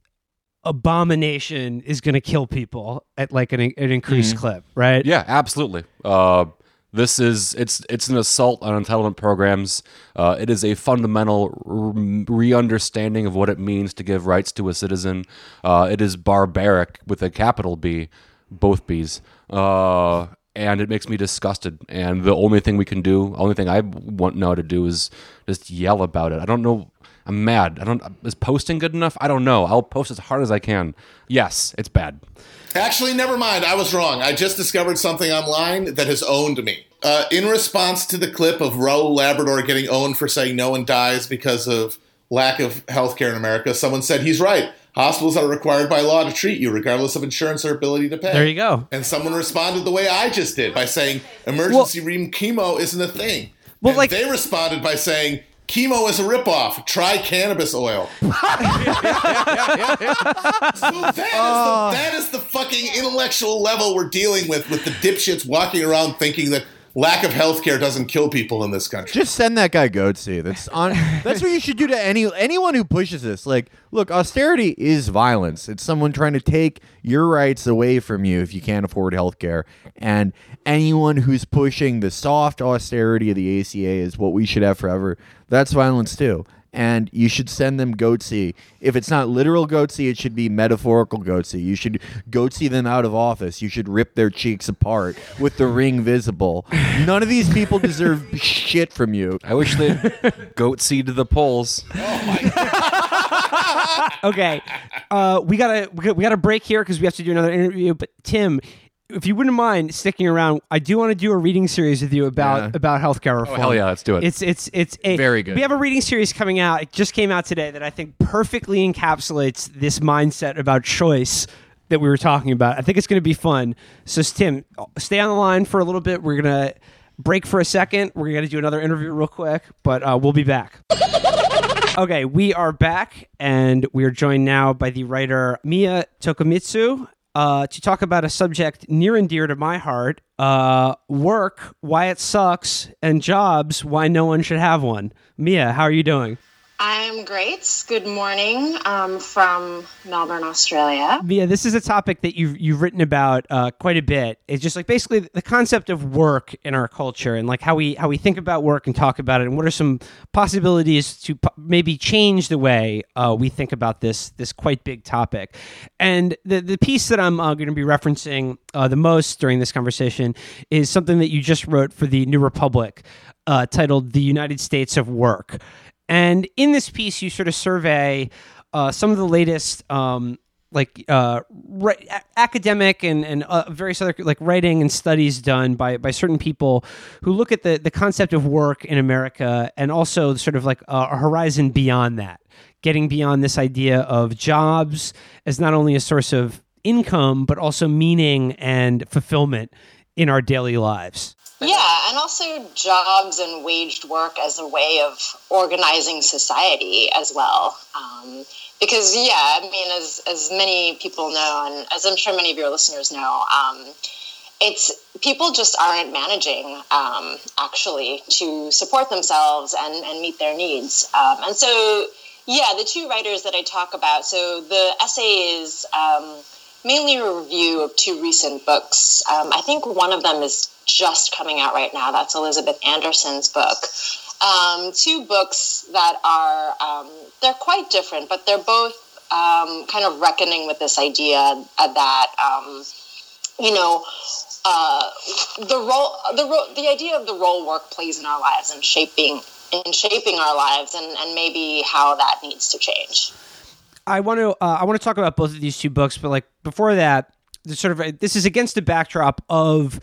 abomination is going to kill people at, like, an, an increased clip, right? Yeah, absolutely. Uh, this is it's it's an assault on entitlement programs. Uh, it is a fundamental re- re-understanding of what it means to give rights to a citizen. Uh, it is barbaric with a capital B, both B's. Uh, and it makes me disgusted. And the only thing we can do, only thing I want now to do is just yell about it. I don't know. I'm mad. I don't. Is posting good enough? I don't know. I'll post as hard as I can. Yes, it's bad. Actually, never mind. I was wrong. I just discovered something online that has owned me. Uh, in response to the clip of Raul Labrador getting owned for saying no one dies because of lack of health care in America, someone said he's right. Hospitals are required by law to treat you regardless of insurance or ability to pay. There you go. And someone responded the way I just did by saying emergency room chemo isn't a thing. Well, and like- they responded by saying chemo is a ripoff. Try cannabis oil. So that, is the, that is the fucking intellectual level we're dealing with, with the dipshits walking around thinking that lack of health care doesn't kill people in this country. Just send that guy Goatsy. That's on. That's what you should do to any anyone who pushes this. Like, look, austerity is violence. It's someone trying to take your rights away from you if you can't afford health care. And anyone who's pushing the soft austerity of the A C A is what we should have forever. That's violence too. And you should send them Goatsy. If it's not literal Goatsy, it should be metaphorical Goatsy. You should Goatsy them out of office. You should rip their cheeks apart with the ring visible. None of these people deserve shit from you. I wish they'd goat seed to the polls. Okay, uh, we gotta we gotta, we gotta break here because we have to do another interview. But Tim, if you wouldn't mind sticking around, I do want to do a reading series with you about Yeah. about healthcare reform. hell yeah, let's do it. It's it's it's a, Very good. We have a reading series coming out. It just came out today that I think perfectly encapsulates this mindset about choice that we were talking about. I think it's going to be fun. So Tim, stay on the line for a little bit. We're gonna break for a second. We're gonna do another interview real quick, but uh, we'll be back. Okay, we are back, and we are joined now by the writer Miya Tokumitsu uh, to talk about a subject near and dear to my heart, uh, work, why it sucks, and jobs, why no one should have one. Miya, how are you doing? I'm great. Good morning um, from Melbourne, Australia. Miya, this is a topic that you've you've written about uh, quite a bit. It's just like basically the concept of work in our culture and like how we how we think about work and talk about it, and what are some possibilities to po- maybe change the way uh, we think about this this quite big topic. And the the piece that I'm uh, going to be referencing uh, the most during this conversation is something that you just wrote for the New Republic, uh, titled "The United States of Work." And in this piece, you sort of survey uh, some of the latest, um, like uh, ri- a- academic and and uh, various other like writing and studies done by by certain people who look at the the concept of work in America and also sort of like a horizon beyond that, getting beyond this idea of jobs as not only a source of income but also meaning and fulfillment in our daily lives. Yeah, and also jobs and waged work as a way of organizing society as well. Um, because, yeah, I mean, as, as many people know, and as I'm sure many of your listeners know, um, it's people just aren't managing, um, actually, to support themselves and, and meet their needs. Um, and so, yeah, the two writers that I talk about, so the essay is um, mainly a review of two recent books. Um, I think one of them is just coming out right now. That's Elizabeth Anderson's book. Um, two books that are, um, they're quite different, but they're both um, kind of reckoning with this idea uh, that, um, you know, uh, the role, the role, the idea of the role work plays in our lives and shaping, in shaping our lives, and, and maybe how that needs to change. I want to, uh, I want to talk about both of these two books, but like before that, this sort of, this is against the backdrop of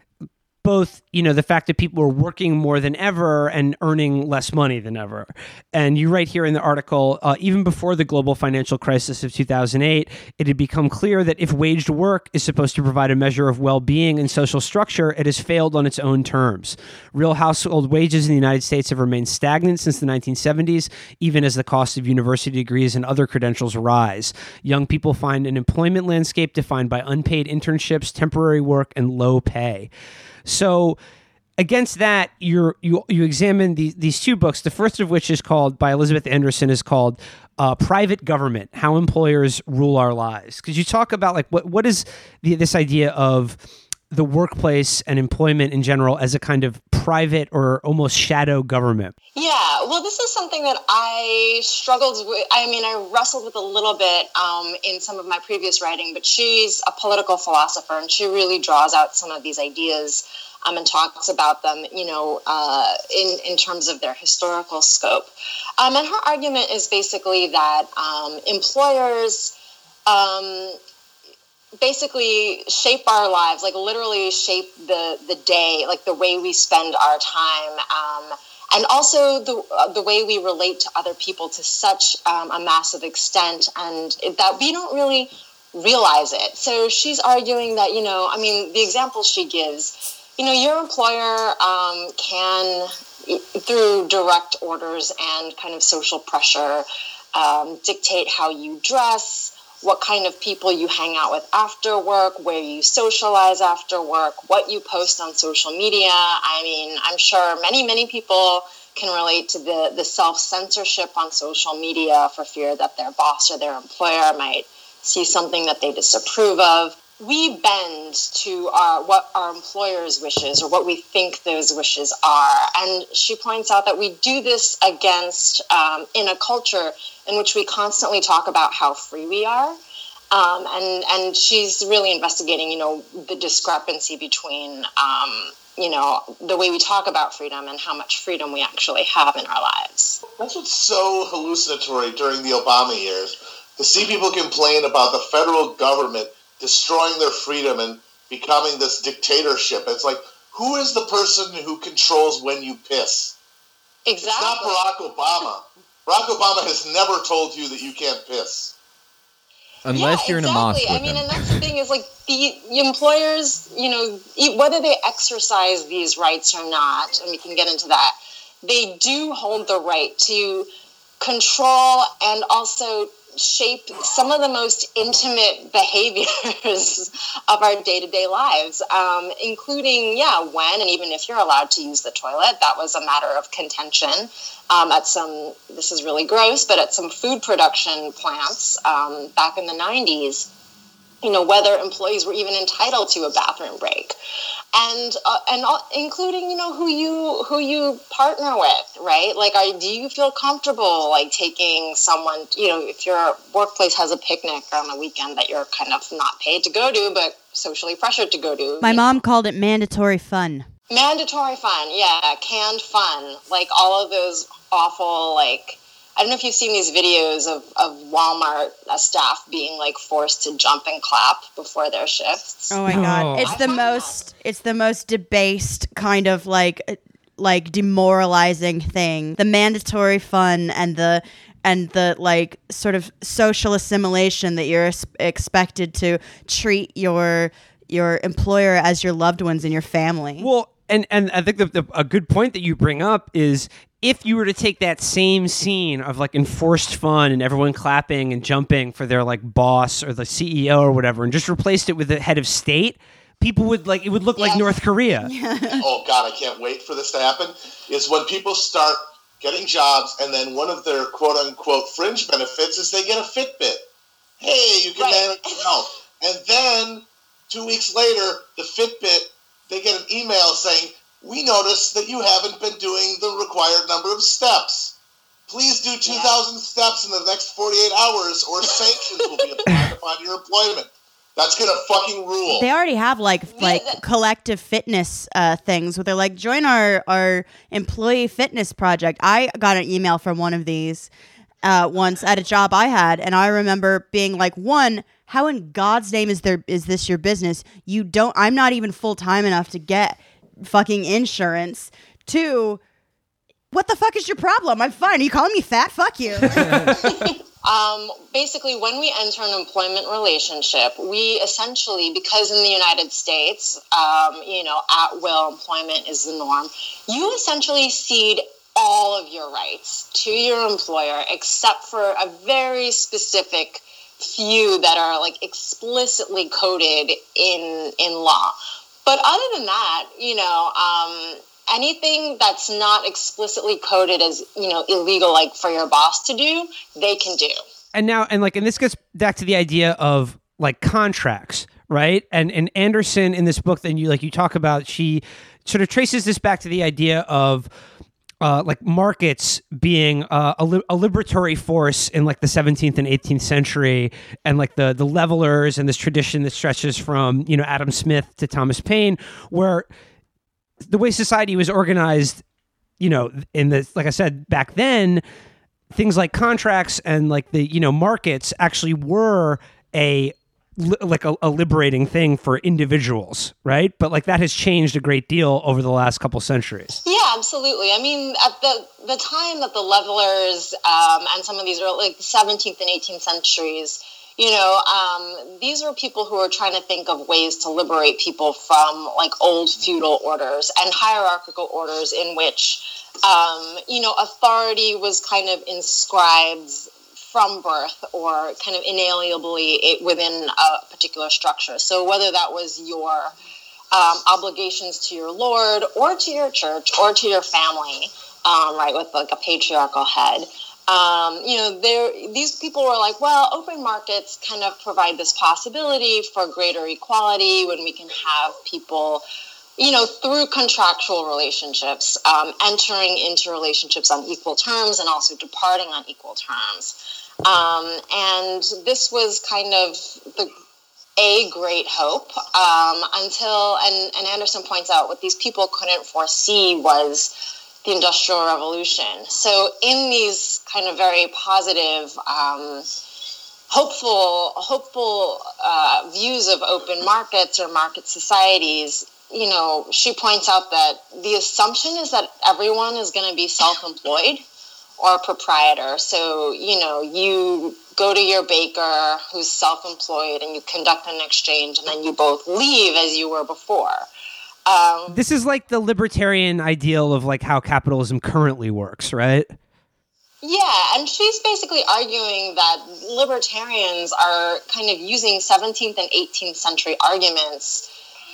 both, you know, the fact that people are working more than ever and earning less money than ever. And you write here in the article, uh, even before the global financial crisis of two thousand eight, it had become clear that if waged work is supposed to provide a measure of well-being and social structure, it has failed on its own terms. Real household wages in the United States have remained stagnant since the nineteen seventies, even as the cost of university degrees and other credentials rise. Young people find an employment landscape defined by unpaid internships, temporary work, and low pay. So against that, you're, you you examine the, these two books, the first of which is called, by Elizabeth Anderson, is called uh, Private Government, How Employers Rule Our Lives. Because you talk about like what what is the, this idea of the workplace and employment in general as a kind of private or almost shadow government. Yeah, well, this is something that I struggled with. I mean, I wrestled with a little bit um, in some of my previous writing, but she's a political philosopher, and she really draws out some of these ideas um, and talks about them, you know, uh, in, in terms of their historical scope. Um, and her argument is basically that um, employers um, basically shape our lives, like literally shape the, the day, like the way we spend our time, um, and also the uh, the way we relate to other people to such um, a massive extent, and that we don't really realize it. So she's arguing that, you know, I mean, the example she gives, you know, your employer um, can, through direct orders and kind of social pressure, um, dictate how you dress, what kind of people you hang out with after work, where you socialize after work, what you post on social media. I mean, I'm sure many, many people can relate to the, the self-censorship on social media for fear that their boss or their employer might see something that they disapprove of. We bend to our, what our employer's wishes or what we think those wishes are. And she points out that we do this against, um, in a culture in which we constantly talk about how free we are. Um, and, and she's really investigating, you know, the discrepancy between, um, you know, the way we talk about freedom and how much freedom we actually have in our lives. That's what's so hallucinatory during the Obama years, to see people complain about the federal government destroying their freedom and becoming this dictatorship. It's like, who is the person who controls when you piss? Exactly. It's not Barack Obama. Barack Obama has never told you that you can't piss. Unless yeah, you're exactly. in a mosque with I mean, him. and that's the thing is, like, the, the employers, you know, whether they exercise these rights or not, and we can get into that, they do hold the right to control and also shape some of the most intimate behaviors of our day-to-day lives, um, including, yeah, when and even if you're allowed to use the toilet. That was a matter of contention um, at some, this is really gross, but at some food production plants um, back in the nineties, you know, whether employees were even entitled to a bathroom break. And uh, and all, including, you know, who you who you partner with, right? Like, are, do you feel comfortable, like, taking someone, you know, if your workplace has a picnic on a weekend that you're kind of not paid to go to, but socially pressured to go to? My mom called it mandatory fun. Mandatory fun, yeah, canned fun. Like, all of those awful, like, I don't know if you've seen these videos of, of Walmart uh, staff being, like, forced to jump and clap before their shifts. Oh my god, Oh. it's the most it's the most debased kind of like like demoralizing thing. The mandatory fun and the and the like sort of social assimilation that you're es- expected to treat your your employer as your loved ones and your family. Well, And and I think the, the, a good point that you bring up is if you were to take that same scene of like enforced fun and everyone clapping and jumping for their like boss or the C E O or whatever, and just replaced it with the head of state, people would like it would look Yeah. like North Korea. Oh God, I can't wait for this to happen. Is when people start getting jobs, and then one of their quote unquote fringe benefits is they get a Fitbit. Hey, you can Right. manage your health. And then two weeks later, the Fitbit, they get an email saying, we noticed that you haven't been doing the required number of steps. Please do two thousand steps in the next forty-eight hours or sanctions will be applied upon your employment. That's going to fucking rule. They already have like like collective fitness uh, things where they're like, join our our employee fitness project. I got an email from one of these uh, once at a job I had, and I remember being like, one, how in God's name is there is this your business? You don't. I'm not even full time enough to get fucking insurance. Two, what the fuck is your problem? I'm fine. Are you calling me fat? Fuck you. Um, basically, when we enter an employment relationship, we essentially, because in the United States, um, you know, at-will employment is the norm, you essentially cede all of your rights to your employer, except for a very specific few that are like explicitly coded in in law. But other than that, you know, um, anything that's not explicitly coded as, you know, illegal, like for your boss to do, they can do. And now, and like, and this gets back to the idea of like contracts, right? And and Anderson in this book, then you like you talk about, she sort of traces this back to the idea of uh, like markets being uh, a, li- a liberatory force in like the seventeenth and eighteenth century, and like the the levelers and this tradition that stretches from, you know, Adam Smith to Thomas Paine, where the way society was organized, you know, in the, like I said, back then, things like contracts and like the, you know, markets actually were a, like a, a liberating thing for individuals, right? But like that has changed a great deal over the last couple centuries. Yeah, absolutely. I mean, at the the time that the levelers um, and some of these early, like the seventeenth and eighteenth centuries, you know, um, these were people who were trying to think of ways to liberate people from like old feudal orders and hierarchical orders in which, um, you know, authority was kind of inscribed from birth or kind of inalienably it, within a particular structure. So whether that was your um, obligations to your Lord or to your church or to your family, um, right, with like a patriarchal head. Um, you know, there these people were like, well, open markets kind of provide this possibility for greater equality when we can have people, you know, through contractual relationships, um, entering into relationships on equal terms and also departing on equal terms. Um, and this was kind of the a great hope um, until, and, and Anderson points out, what these people couldn't foresee was the Industrial Revolution. So in these kind of very positive, um, hopeful, hopeful uh, views of open markets or market societies, you know, she points out that the assumption is that everyone is going to be self-employed or proprietor. So, you know, you go to your baker who's self-employed and you conduct an exchange and then you both leave as you were before. Um, This is like the libertarian ideal of like how capitalism currently works, right? yeah, and she's basically arguing that libertarians are kind of using seventeenth and eighteenth century arguments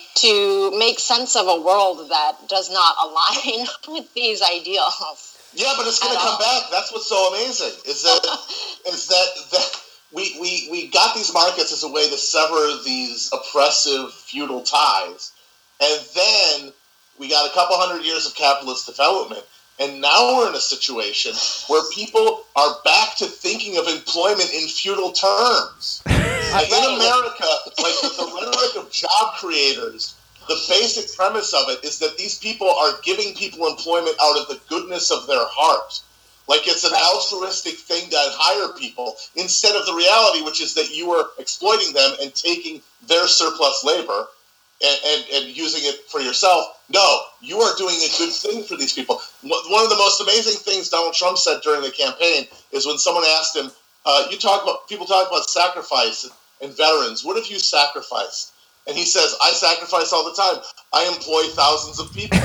to make sense of a world that does not align with these ideals. Yeah, but it's going to At come all. back. That's what's so amazing is that is that that we, we we got these markets as a way to sever these oppressive feudal ties, and then we got a couple hundred years of capitalist development, and now we're in a situation where people are back to thinking of employment in feudal terms. Like in America, like the rhetoric of job creators. The basic premise of it is that these people are giving people employment out of the goodness of their heart. Like it's an altruistic thing to hire people instead of the reality, which is that you are exploiting them and taking their surplus labor and, and, and using it for yourself. No, you are doing a good thing for these people. One of the most amazing things Donald Trump said during the campaign is when someone asked him, uh, you talk about, people talk about sacrifice and veterans. What have you sacrificed? And he says, I sacrifice all the time. I employ thousands of people.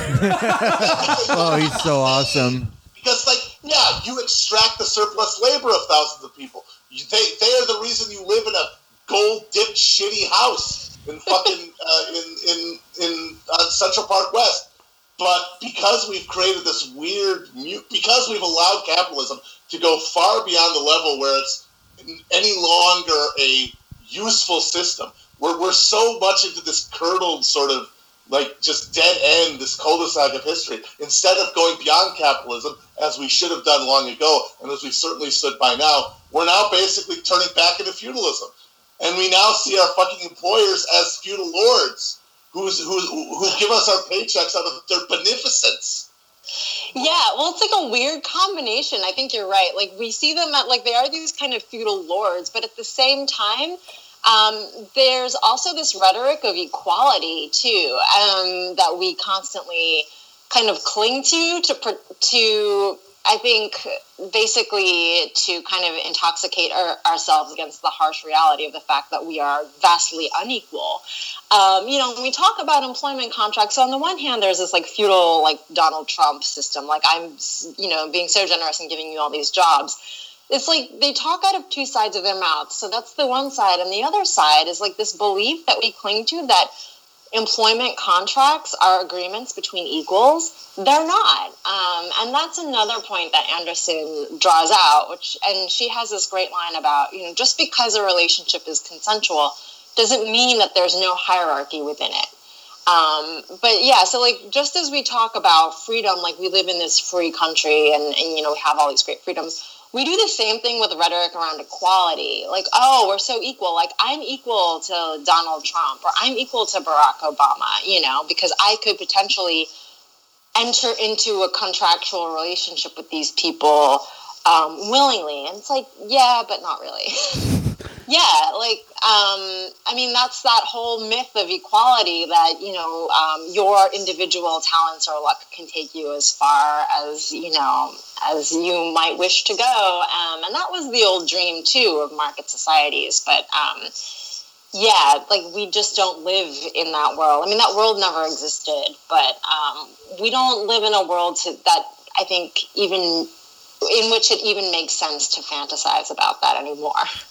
Oh, he's so awesome. Because, like, yeah, you extract the surplus labor of thousands of people. You, they they are the reason you live in a gold-dipped, shitty house in fucking uh, in in in uh, Central Park West. But because we've created this weird, because we've allowed capitalism to go far beyond the level where it's any longer a useful system, we're we're so much into this curdled sort of like just dead end, this cul-de-sac of history, instead of going beyond capitalism, as we should have done long ago, and as we certainly should by now, we're now basically turning back into feudalism. And we now see our fucking employers as feudal lords who's, who's, who give us our paychecks out of their beneficence. Yeah, well, it's like a weird combination. I think you're right. Like, we see them at, like, they are these kind of feudal lords, but at the same time, Um, there's also this rhetoric of equality too, um, that we constantly kind of cling to, to, to, I think, basically to kind of intoxicate our, ourselves against the harsh reality of the fact that we are vastly unequal. Um, you know, when we talk about employment contracts, so on the one hand, there's this like feudal, like Donald Trump system, like I'm, you know, being so generous and giving you all these jobs. It's like they talk out of two sides of their mouths. So that's the one side. And the other side is like this belief that we cling to that employment contracts are agreements between equals. They're not. Um, and that's another point that Anderson draws out, which, and she has this great line about, you know, just because a relationship is consensual doesn't mean that there's no hierarchy within it. Um, but yeah, so like, just as we talk about freedom, like we live in this free country and, and, you know, we have all these great freedoms, we do the same thing with rhetoric around equality. Like, oh, we're so equal. Like, I'm equal to Donald Trump or I'm equal to Barack Obama, you know, because I could potentially enter into a contractual relationship with these people um, willingly. And it's like, yeah, but not really. Yeah, like, um, I mean, that's that whole myth of equality that, you know, um, your individual talents or luck can take you as far as, you know, as you might wish to go. Um, and that was the old dream, too, of market societies. But, um, yeah, like, we just don't live in that world. I mean, that world never existed, but um, we don't live in a world to, that I think even in which it even makes sense to fantasize about that anymore.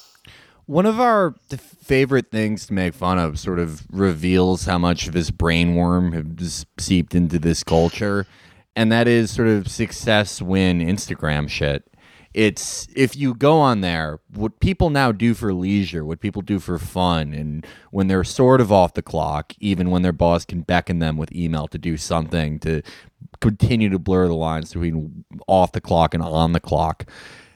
One of our favorite things to make fun of sort of reveals how much of this brainworm has seeped into this culture, and that is sort of success win Instagram shit. It's, if you go on there, what people now do for leisure, what people do for fun, and when they're sort of off the clock, even when their boss can beckon them with email to do something to continue to blur the lines between off the clock and on the clock,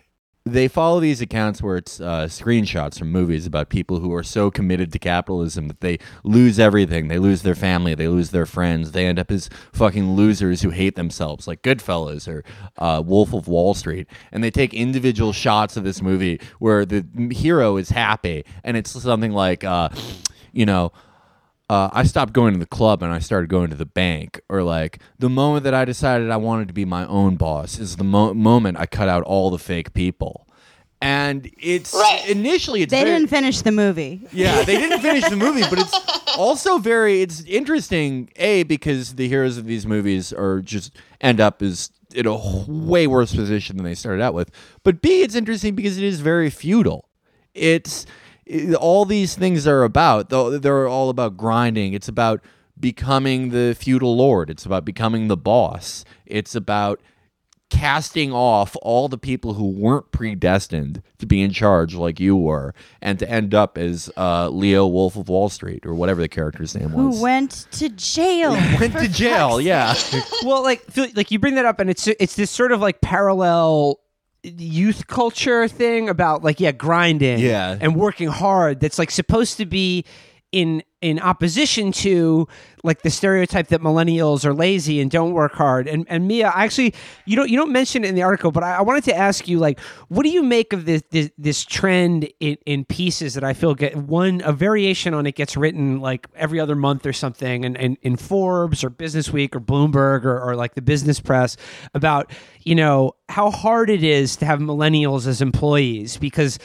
they follow these accounts where it's uh, screenshots from movies about people who are so committed to capitalism that they lose everything. They lose their family. They lose their friends. They end up as fucking losers who hate themselves, like Goodfellas or uh, Wolf of Wall Street. And they take individual shots of this movie where the hero is happy, and it's something like, uh, you know, Uh, I stopped going to the club and I started going to the bank. Or like, the moment that I decided I wanted to be my own boss is the mo- moment I cut out all the fake people. And it's right. initially it's They very, didn't finish the movie. yeah, they didn't finish the movie, but it's also very it's interesting. A, because the heroes of these movies are just end up as in a way worse position than they started out with. But B, it's interesting because it is very feudal. It's all these things are about, they're all about grinding. It's about becoming the feudal lord. It's about becoming the boss. It's about casting off all the people who weren't predestined to be in charge like you were and to end up as uh, Leo Wolf of Wall Street or whatever the character's name Who was. went to jail. Went to jail, yeah. Well, like, feel- like you bring that up, and it's it's this sort of like parallel youth culture thing about like yeah grinding Yeah. and working hard that's like supposed to be in in opposition to like the stereotype that millennials are lazy and don't work hard. And and Mia, actually, you don't you don't mention it in the article, but I, I wanted to ask you, like, what do you make of this this, this trend in, in pieces that I feel get one a variation on it gets written like every other month or something, and, and in Forbes or Business Week or Bloomberg or, or like the business press about, you know, how hard it is to have millennials as employees, because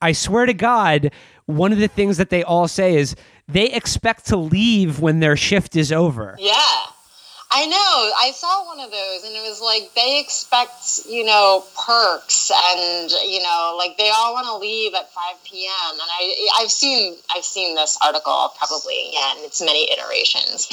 I swear to God, one of the things that they all say is they expect to leave when their shift is over. Yeah. I know. I saw one of those, and it was like they expect, you know, perks, and you know, like they all want to leave at five p.m. And I, I've seen, I've seen this article probably, yeah, and it's many iterations.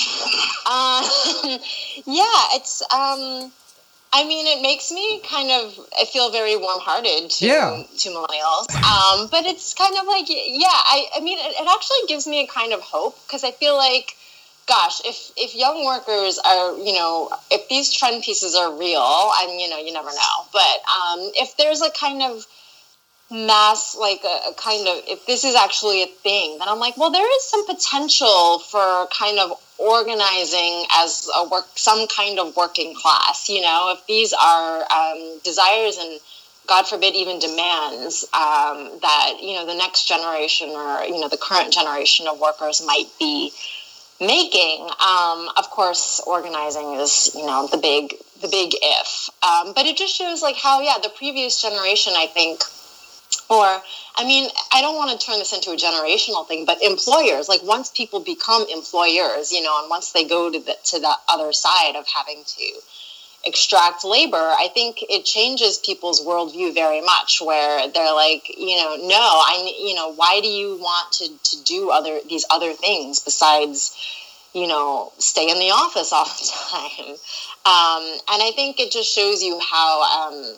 um, yeah, it's. Um, I mean, it makes me kind of. I feel very warm-hearted to Yeah. to millennials, um, but it's kind of like, yeah. I, I mean, it, it actually gives me a kind of hope because I feel like. Gosh, if, if young workers are, you know, if these trend pieces are real, and, you know, you never know, but um, if there's a kind of mass, like a, a kind of, if this is actually a thing, then I'm like, well, there is some potential for kind of organizing as a work, some kind of working class, you know, if these are um, desires and, God forbid, even demands um, that, you know, the next generation or, you know, the current generation of workers might be making. Um, of course, organizing is, you know, the big, the big if. Um, but it just shows like how, yeah, the previous generation, I think, or, I mean, I don't want to turn this into a generational thing, but employers, like once people become employers, you know, and once they go to the, to the other side of having to extract labor, I think it changes people's worldview very much, where they're like, you know, no, I, you know, why do you want to, to do other, these other things besides, you know, stay in the office all the time? Um, and I think it just shows you how, um,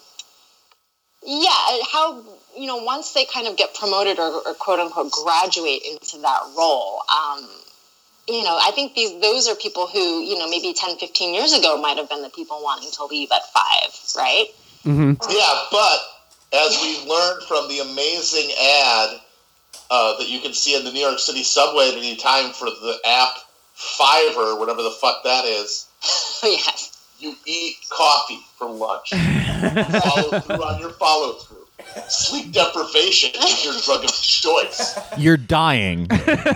yeah, how, you know, once they kind of get promoted or, or quote unquote graduate into that role, um, you know, I think these those are people who, you know, maybe ten, fifteen years ago might have been the people wanting to leave at five, right? Mm-hmm. Yeah, but as we learned from the amazing ad uh, that you can see in the New York City subway at any time for the app Fiverr, whatever the fuck that is, Yes. you eat coffee for lunch. Follow through on your follow through. Sleep deprivation is your drug of choice. You're dying.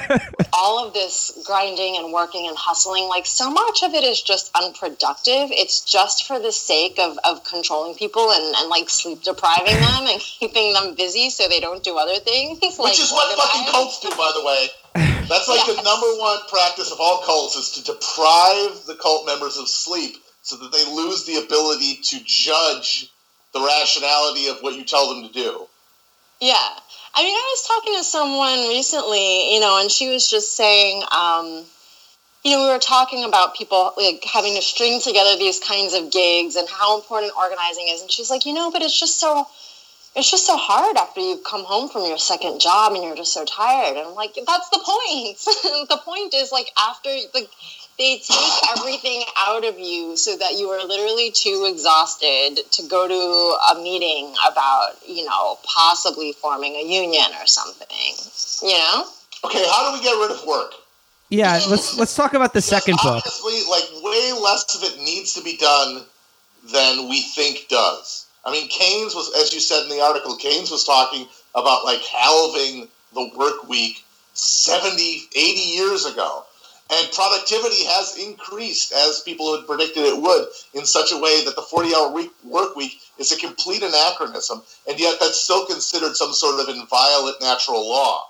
All of this grinding and working and hustling, like so much of it is just unproductive. It's just for the sake of, of controlling people and, and like sleep depriving them and keeping them busy so they don't do other things. Which like is what organize. fucking cults do, by the way. That's like Yes. the number one practice of all cults is to deprive the cult members of sleep so that they lose the ability to judge the rationality of what you tell them to do. Yeah. I mean, I was talking to someone recently, you know, and she was just saying, um, you know, we were talking about people like having to string together these kinds of gigs and how important organizing is. And she's like, you know, but it's just so, it's just so hard after you come home from your second job and you're just so tired. And I'm like, that's the point. The point is like after, like, they take everything out of you so that you are literally too exhausted to go to a meeting about, you know, possibly forming a union or something, you know? Okay, how do we get rid of work? Yeah, let's let's talk about the second book. Honestly, like, way less of it needs to be done than we think does. I mean, Keynes was, as you said in the article, Keynes was talking about, like, halving the work week seventy, eighty years ago. And productivity has increased, as people had predicted it would, in such a way that the forty-hour week, work week is a complete anachronism, and yet that's still considered some sort of inviolate natural law.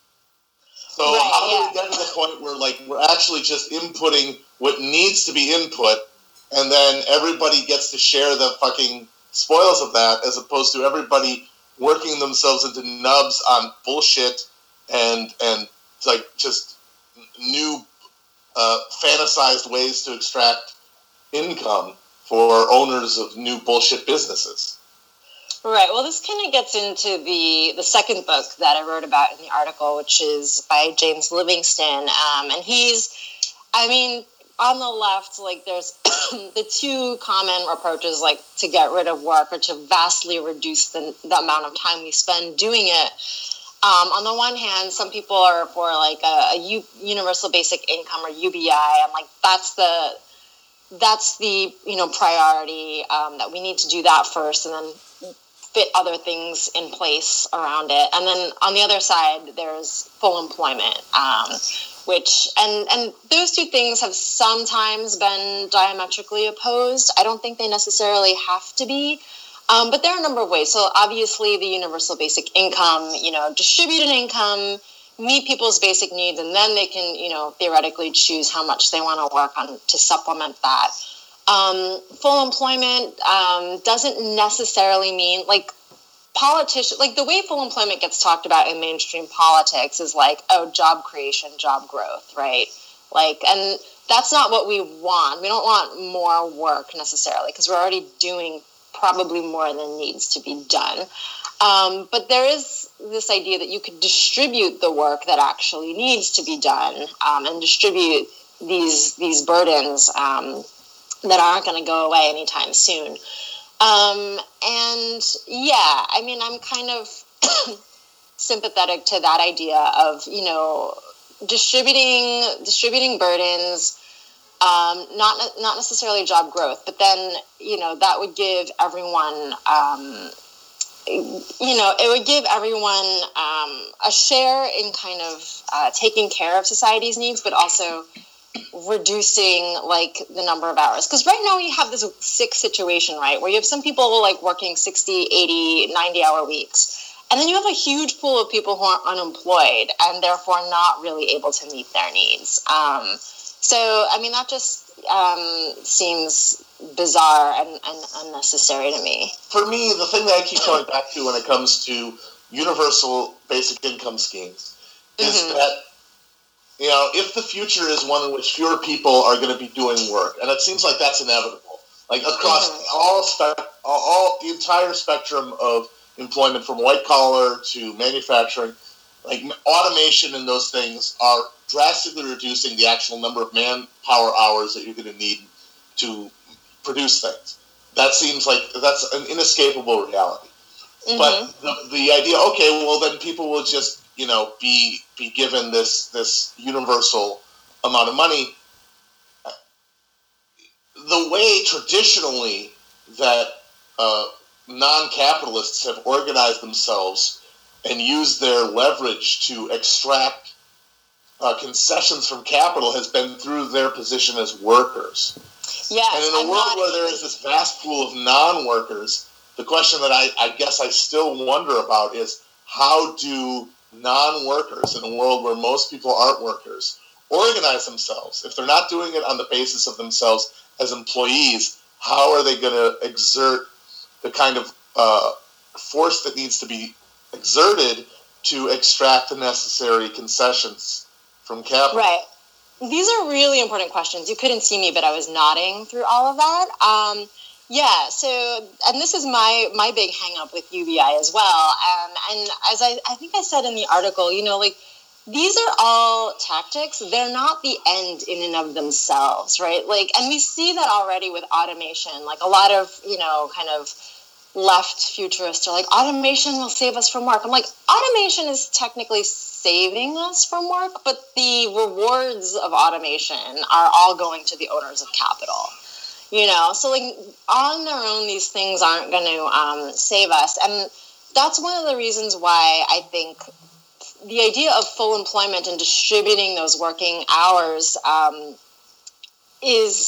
So Right, how do yeah. we get to the point where, like, we're actually just inputting what needs to be input, and then everybody gets to share the fucking spoils of that, as opposed to everybody working themselves into nubs on bullshit and and like just new uh, fantasized ways to extract income for owners of new bullshit businesses. Right. Well, this kind of gets into the, the second book that I wrote about in the article, which is by James Livingston. Um, and he's, I mean, on the left, like there's the two common approaches, like to get rid of work or to vastly reduce the, the amount of time we spend doing it. Um, on the one hand, some people are for like a, a U, universal basic income or U B I. I'm like, that's the that's the you know priority, um, that we need to do that first, and then fit other things in place around it. And then on the other side, there's full employment, um, which and and those two things have sometimes been diametrically opposed. I don't think they necessarily have to be. Um, but there are a number of ways. So obviously the universal basic income, you know, distribute an income, meet people's basic needs, and then they can, you know, theoretically choose how much they want to work on to supplement that. Um, full employment um, doesn't necessarily mean, like, politician, like the way full employment gets talked about in mainstream politics is like, oh, job creation, job growth, right? Like, and that's not what we want. We don't want more work necessarily because we're already doing probably more than needs to be done. Um, but there is this idea that you could distribute the work that actually needs to be done um, and distribute these these burdens um, that aren't going to go away anytime soon. Um, and yeah, I mean, I'm kind of sympathetic to that idea of, you know, distributing distributing burdens. Um, not not necessarily job growth, but then, you know, that would give everyone, um, you know, it would give everyone um, a share in kind of uh, taking care of society's needs, but also reducing, like, the number of hours. Because right now you have this sick situation, right, where you have some people, like, working sixty, eighty, ninety-hour weeks. And then you have a huge pool of people who are unemployed and therefore not really able to meet their needs. Um So, I mean, that just um, seems bizarre and, and unnecessary to me. For me, the thing that I keep coming back to when it comes to universal basic income schemes is mm-hmm. that, you know, if the future is one in which fewer people are going to be doing work, and it seems like that's inevitable, like across mm-hmm. all, spe- all the entire spectrum of employment from white collar to manufacturing, like automation and those things are drastically reducing the actual number of manpower hours that you're going to need to produce things. That seems like that's an inescapable reality. Mm-hmm. But the, the idea, okay, well then people will just, you know, be be given this this universal amount of money. The way traditionally that uh, non-capitalists have organized themselves and use their leverage to extract uh, concessions from capital has been through their position as workers. Yes, and in a I'm world not... where there is this vast pool of non-workers, the question that I, I guess I still wonder about is how do non-workers in a world where most people aren't workers organize themselves? If they're not doing it on the basis of themselves as employees, how are they going to exert the kind of uh, force that needs to be exerted to extract the necessary concessions from capital? Right. These are really important questions. You couldn't see me, but I was nodding through all of that. Um, yeah, so, and this is my my big hang up with U B I as well. Um, and as I, I think I said in the article, you know, like, these are all tactics. They're not the end in and of themselves, right? Like, and we see that already with automation. Like, a lot of, you know, kind of left futurists are like, automation will save us from work. I'm like, automation is technically saving us from work, but the rewards of automation are all going to the owners of capital, you know? So, like, on their own, these things aren't going to um, save us. And that's one of the reasons why I think the idea of full employment and distributing those working hours um, is...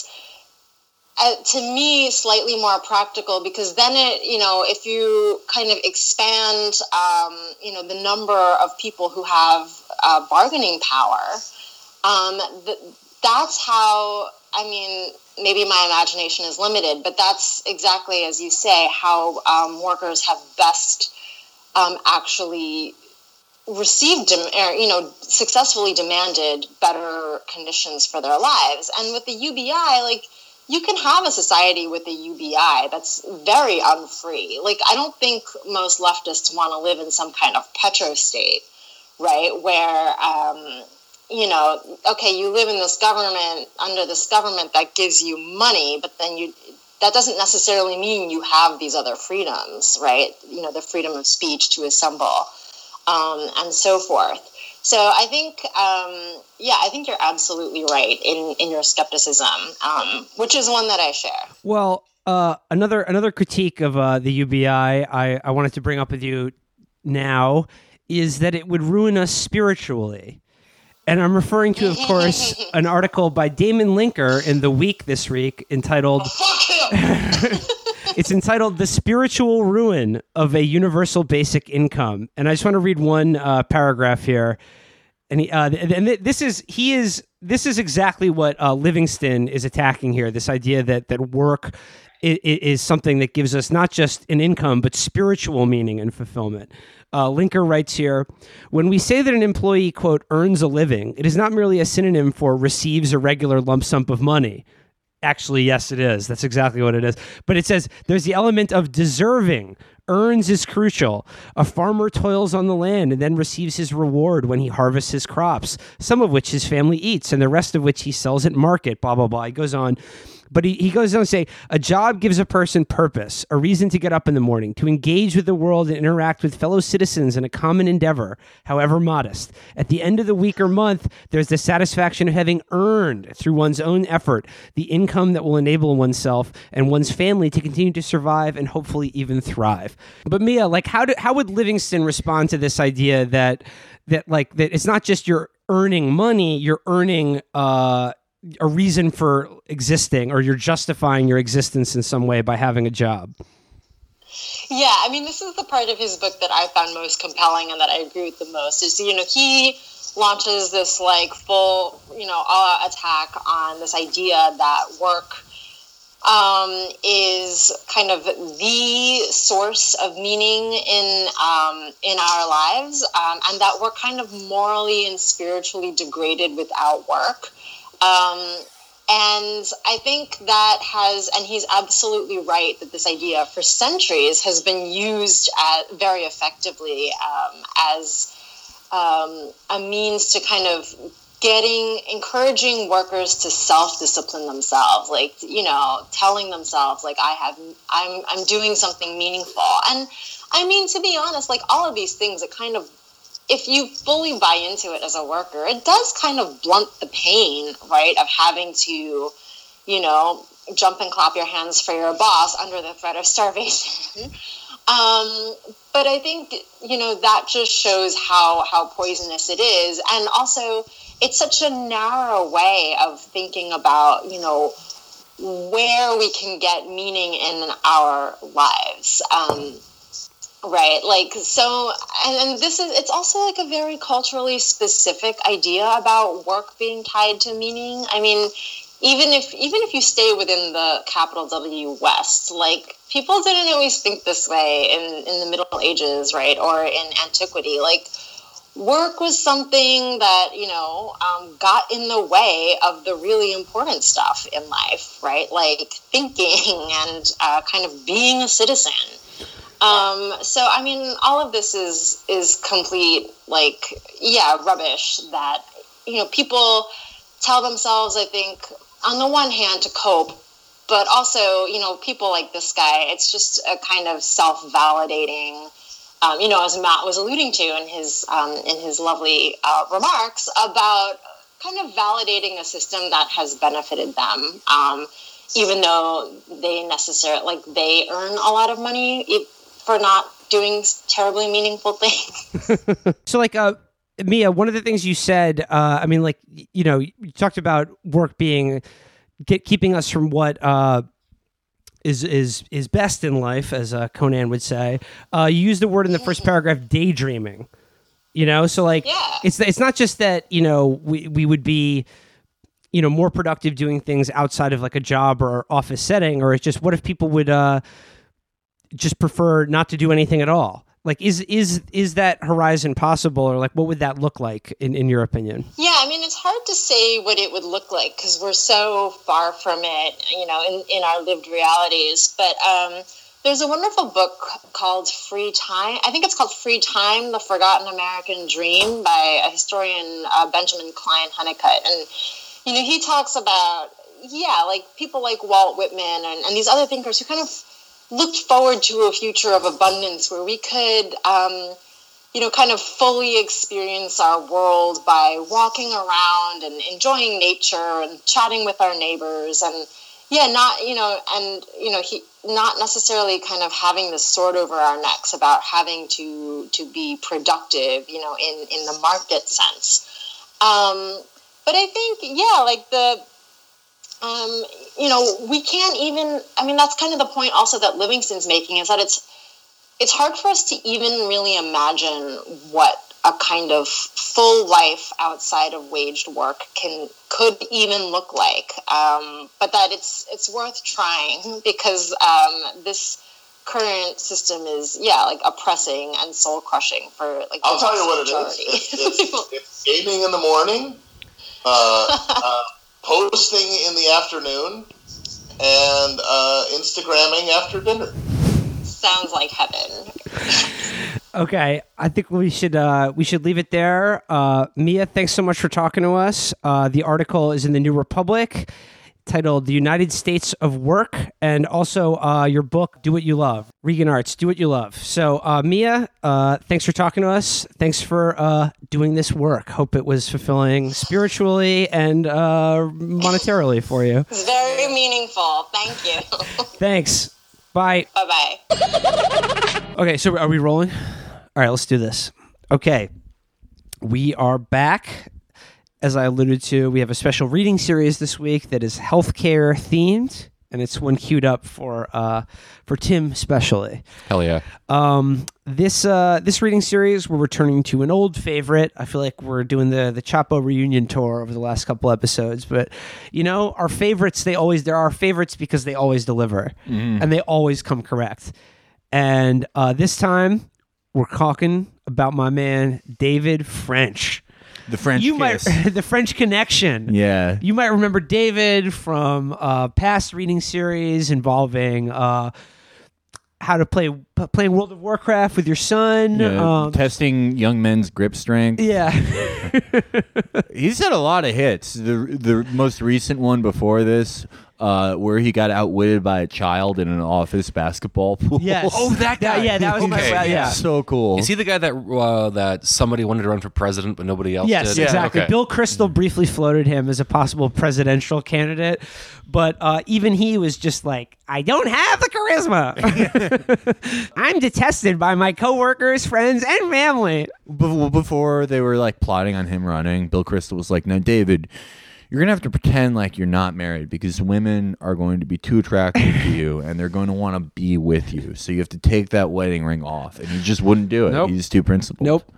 Uh, to me, slightly more practical, because then it, you know, if you kind of expand, um, you know, the number of people who have uh, bargaining power, um, th- that's how, I mean, maybe my imagination is limited, but that's exactly, as you say, how um, workers have best um, actually received, dem- or, you know, successfully demanded better conditions for their lives. And with the U B I, like, you can have a society with a U B I that's very unfree. Like, I don't think most leftists want to live in some kind of petro state, right? Where, um, you know, okay, you live in this government, under this government that gives you money, but then you, that doesn't necessarily mean you have these other freedoms, right? You know, the freedom of speech to assemble, um, and so forth. So I think, um, yeah, I think you're absolutely right in, in your skepticism, um, which is one that I share. Well, uh, another another critique of uh, the U B I I, I wanted to bring up with you now is that it would ruin us spiritually. And I'm referring to, of course, an article by Damon Linker in The Week this week entitled... Fuck him! It's entitled "The Spiritual Ruin of a Universal Basic Income," and I just want to read one uh, paragraph here. And he, uh, and this is he is this is exactly what uh, Livingston is attacking here. This idea that that work is, is something that gives us not just an income but spiritual meaning and fulfillment. Uh, Linker writes here, when we say that an employee, quote, earns a living, it is not merely a synonym for receives a regular lump sum of money. Actually, yes, it is. That's exactly what it is. But it says there's the element of deserving. Earns is crucial. A farmer toils on the land and then receives his reward when he harvests his crops, some of which his family eats and the rest of which he sells at market, blah, blah, blah. He goes on. But he, he goes on to say, a job gives a person purpose, a reason to get up in the morning, to engage with the world and interact with fellow citizens in a common endeavor, however modest. At the end of the week or month, there's the satisfaction of having earned, through one's own effort, the income that will enable oneself and one's family to continue to survive and hopefully even thrive. But Mia, like, how do, how would Livingston respond to this idea that that like that it's not just you're earning money, you're earning uh a reason for existing, or you're justifying your existence in some way by having a job? Yeah, I mean, this is the part of his book that I found most compelling and that I agree with the most is, you know, he launches this like full, you know, all-out attack on this idea that work um, is kind of the source of meaning in um, in our lives, um, and that we're kind of morally and spiritually degraded without work. Um, and I think that has, and he's absolutely right that this idea for centuries has been used at, very effectively um, as um, a means to kind of getting, encouraging workers to self-discipline themselves, like, you know, telling themselves, like, I have, I'm, I'm doing something meaningful. And I mean, to be honest, like all of these things, it kind of, if you fully buy into it as a worker, it does kind of blunt the pain, right, of having to, you know, jump and clap your hands for your boss under the threat of starvation. um, but I think, you know, that just shows how, how poisonous it is. And also, it's such a narrow way of thinking about, you know, where we can get meaning in our lives. Um Right. Like, so, and, and this is, it's also like a very culturally specific idea about work being tied to meaning. I mean, even if, even if you stay within the capital W West, like people didn't always think this way in, in the Middle Ages, right. Or in antiquity, like work was something that, you know, um, got in the way of the really important stuff in life, right. Like thinking and uh, kind of being a citizen. Um, so, I mean, all of this is, is complete, like, yeah, rubbish that, you know, people tell themselves, I think, on the one hand to cope, but also, you know, people like this guy, it's just a kind of self-validating, um, you know, as Matt was alluding to in his, um, in his lovely uh, remarks about kind of validating a system that has benefited them, um, even though they necessarily, like, they earn a lot of money, it, for not doing terribly meaningful things. So, like, uh, Mia, one of the things you said, uh, I mean, like, you know, you talked about work being, get, keeping us from what uh, is is is best in life, as uh, Conan would say. Uh, you used the word in the first paragraph, daydreaming. You know, so like, yeah. it's it's not just that, you know, we we would be, you know, more productive doing things outside of like a job or office setting, or it's just what if people would uh, just prefer not to do anything at all? Like, is is is that horizon possible, or like, what would that look like in, in your opinion? Yeah, I mean, it's hard to say what it would look like because we're so far from it, you know, in, in our lived realities. But um, there's a wonderful book called Free Time. I think it's called Free Time, The Forgotten American Dream by a historian, uh, Benjamin Klein Honeycutt. And, you know, he talks about, yeah, like people like Walt Whitman and, and these other thinkers who kind of looked forward to a future of abundance where we could, um, you know, kind of fully experience our world by walking around and enjoying nature and chatting with our neighbors and, yeah, not, you know, and, you know, he not necessarily kind of having this sword over our necks about having to to be productive, you know, in, in the market sense. Um, but I think, yeah, like the, Um, you know, we can't even, I mean, that's kind of the point also that Livingston's making, is that it's, it's hard for us to even really imagine what a kind of full life outside of waged work can, could even look like. Um, but that it's, it's worth trying, because, um, this current system is, yeah, like oppressing and soul crushing for like, I'll the tell you vast what it is. majority. It's, it's, it's gaming in the morning, uh, uh, posting in the afternoon, and uh, Instagramming after dinner. Sounds like heaven. Okay, I think we should uh, we should leave it there. Uh, Mia, thanks so much for talking to us. Uh, the article is in the New Republic, titled "The United States of Work," and also uh, your book, "Do What You Love." Regan Arts, "Do What You Love." So, uh, Mia, uh, thanks for talking to us. Thanks for uh, doing this work. Hope it was fulfilling spiritually and uh, monetarily for you. It's very meaningful. Thank you. Thanks. Bye. Bye-bye. Okay, so are we rolling? All right, let's do this. Okay, we are back. As I alluded to, we have a special reading series this week that is healthcare themed, and it's one queued up for uh, for Tim especially. Hell yeah. Um, this uh, this reading series, we're returning to an old favorite. I feel like we're doing the the Chapo reunion tour over the last couple episodes, but you know, our favorites, they always there are favorites because they always deliver, Mm-hmm. and they always come correct. And uh, this time, we're talking about my man David French. The French you kiss. might the French Connection. Yeah. You might remember David from uh, past reading series involving uh, how to play p- playing World of Warcraft with your son. Yeah, Um, testing young men's grip strength. yeah. He's had a lot of hits. The the most recent one before this, uh, where he got outwitted by a child in an office basketball pool. Yes. Oh, that guy. yeah, that was my Okay. well, yeah. So cool. Is he the guy that uh, that somebody wanted to run for president but nobody else Yes, did? exactly. Okay. Bill Crystal briefly floated him as a possible presidential candidate, but uh, even he was just like, I don't have the charisma. I'm detested by my coworkers, friends, and family. Be- Before they were like plotting on him running, Bill Crystal was like, "Now, David, you're gonna have to pretend like you're not married because women are going to be too attractive to you, and they're going to want to be with you. So you have to take that wedding ring off." And he just wouldn't do it. Nope. He's too principled. Nope.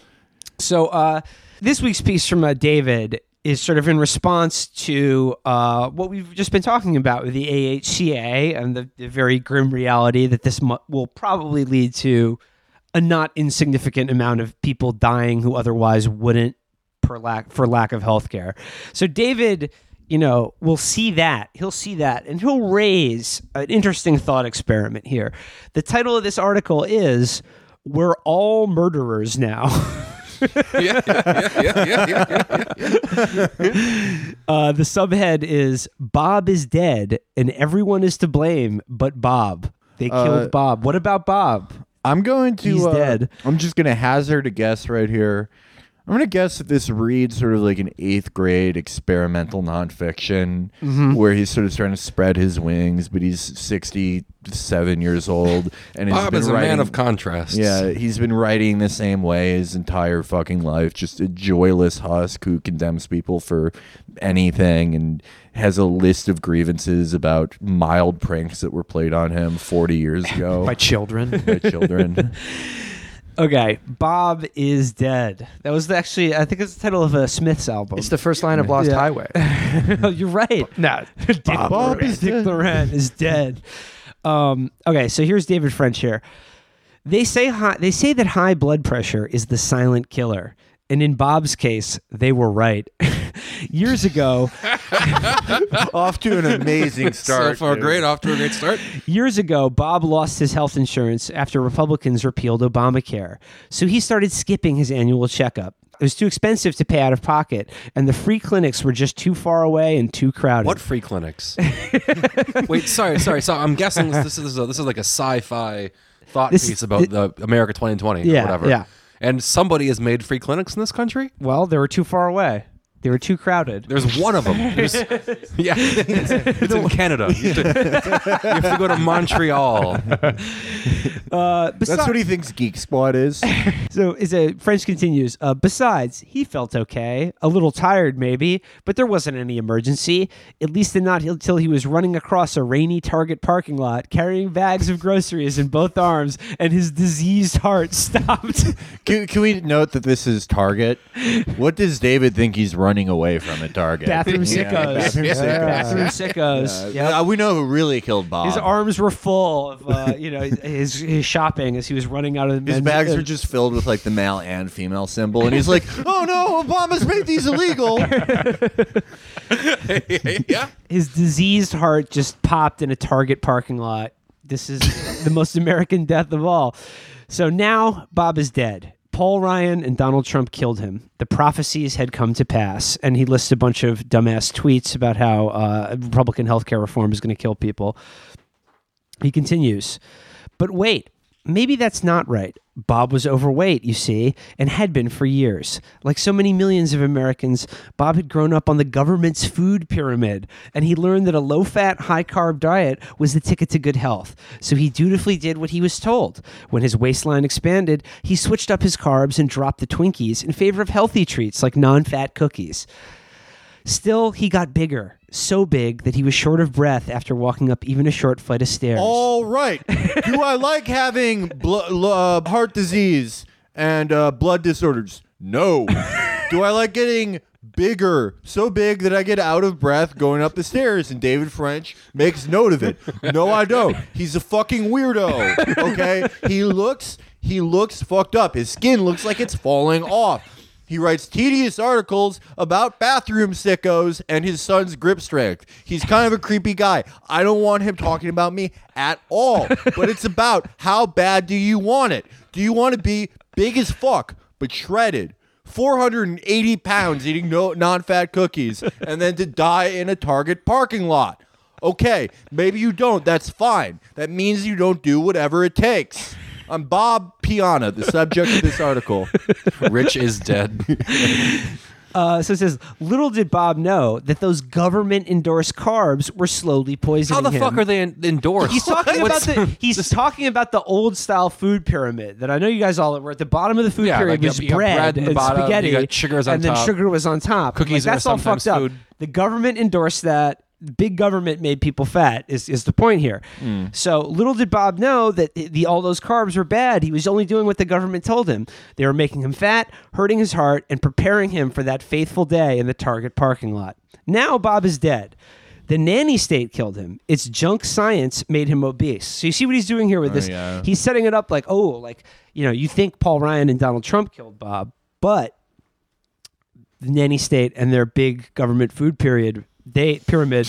So uh, this week's piece from uh, David is sort of in response to uh, what we've just been talking about with the A H C A and the, the very grim reality that this mu- will probably lead to a not insignificant amount of people dying who otherwise wouldn't per lack for lack of health care. So David, you know, will see that. He'll see that, and he'll raise an interesting thought experiment here. The title of this article is "We're All Murderers Now." yeah, yeah, yeah, yeah, yeah, yeah, yeah. Uh, the subhead is "Bob is dead and everyone is to blame but Bob. They killed Uh, Bob. What about Bob?" I'm going to. He's uh, dead. I'm just going to hazard a guess right here. I'm going to guess that this reads sort of like an eighth grade experimental nonfiction Mm-hmm. where he's sort of trying to spread his wings, but he's sixty-seven years old. And he's Bob been is a writing, man of contrasts. Yeah, he's been writing the same way his entire fucking life. Just a joyless husk who condemns people for anything and has a list of grievances about mild pranks that were played on him forty years ago By children. by children. Okay, Bob is dead. That was actually, I think it's the title of a Smiths album. It's the first line of Lost Yeah. Highway. Oh, you're right. No, Dick, Bob Loren, is Dick dead. Loren is dead. Um, okay, so here's David French here. They say high, they say that high blood pressure is the silent killer, and in Bob's case, they were right. Years ago, Off to an amazing So start. far, dude. great. Off to a great start. years ago, Bob lost his health insurance after Republicans repealed Obamacare, so he started skipping his annual checkup. It was too expensive to pay out of pocket, and the free clinics were just too far away and too crowded. What free clinics? Wait, sorry, sorry. So I'm guessing this is a, this is like a sci-fi thought This- piece about the America twenty twenty Yeah, or whatever. yeah. And somebody has made free clinics in this country. Well, they were too far away. They were too crowded. There's one of them. There's, yeah, it's, it's in Canada. You have, to, you have to go to Montreal. Uh, That's what he thinks Geek Squad is. So is a French continues. Uh, besides, he felt okay, a little tired maybe, but there wasn't any emergency. At least not until he was running across a rainy Target parking lot, carrying bags of groceries in both arms, and his diseased heart stopped. Can, can we note that this is Target? What does David think he's running away from at Target? Bathroom Yeah, sickos. bathroom Yeah. sickos. Bathroom sickos. Yeah. Yep. Uh, we know who really killed Bob. His arms were full of, uh, you know, his his shopping as he was running out of the His men's- bags uh, were just filled with like the male and female symbol, and he's like, "Oh no, Obama's made these illegal." Yeah. His diseased heart just popped in a Target parking lot. This is the most American death of all. So now Bob is dead. Paul Ryan and Donald Trump killed him. The prophecies had come to pass, and he lists a bunch of dumbass tweets about how uh, Republican healthcare reform is going to kill people. He continues, but wait, maybe that's not right. Bob was overweight, you see, and had been for years. Like so many millions of Americans, Bob had grown up on the government's food pyramid, and he learned that a low-fat, high-carb diet was the ticket to good health. So he dutifully did what he was told. When his waistline expanded, he switched up his carbs and dropped the Twinkies in favor of healthy treats like non-fat cookies. Still, he got bigger, so big that he was short of breath after walking up even a short flight of stairs. All right. Do I like having blo- uh, heart disease and uh, blood disorders? No. Do I like getting bigger, so big that I get out of breath going up the stairs? And David French makes note of it. No, I don't. He's a fucking weirdo. Okay? He looks, he looks fucked up. His skin looks like it's falling off. He writes tedious articles about bathroom sickos and his son's grip strength. He's kind of a creepy guy. I don't want him talking about me at all. But it's about how bad do you want it? Do you want to be big as fuck, but shredded? four hundred eighty pounds eating no non-fat cookies and then to die in a Target parking lot. Okay, maybe you don't. That's fine. That means you don't do whatever it takes. I'm Bob Piana, the subject of this article. Rich is dead. Uh, so it says, little did Bob know that those government-endorsed carbs were slowly poisoning How the him. fuck are they en- endorsed? He's talking about What's- the he's talking about the old style food pyramid that I know you guys all were at the bottom of the food Yeah, pyramid like was you got bread, bread in the and bottom, you spaghetti, got sugars on and then top. sugar was on top. Cookies Like, are that's all sometimes fucked up. food. The government endorsed that. Big government made people fat is, is the point here. Mm. So little did Bob know that the all those carbs were bad. He was only doing what the government told him. They were making him fat, hurting his heart, and preparing him for that faithful day in the Target parking lot. Now Bob is dead. The nanny state killed him. Its junk science made him obese. So you see what he's doing here with Oh, this? yeah. He's setting it up like, oh, like, you know, you think Paul Ryan and Donald Trump killed Bob, but the nanny state and their big government food period, they pyramid,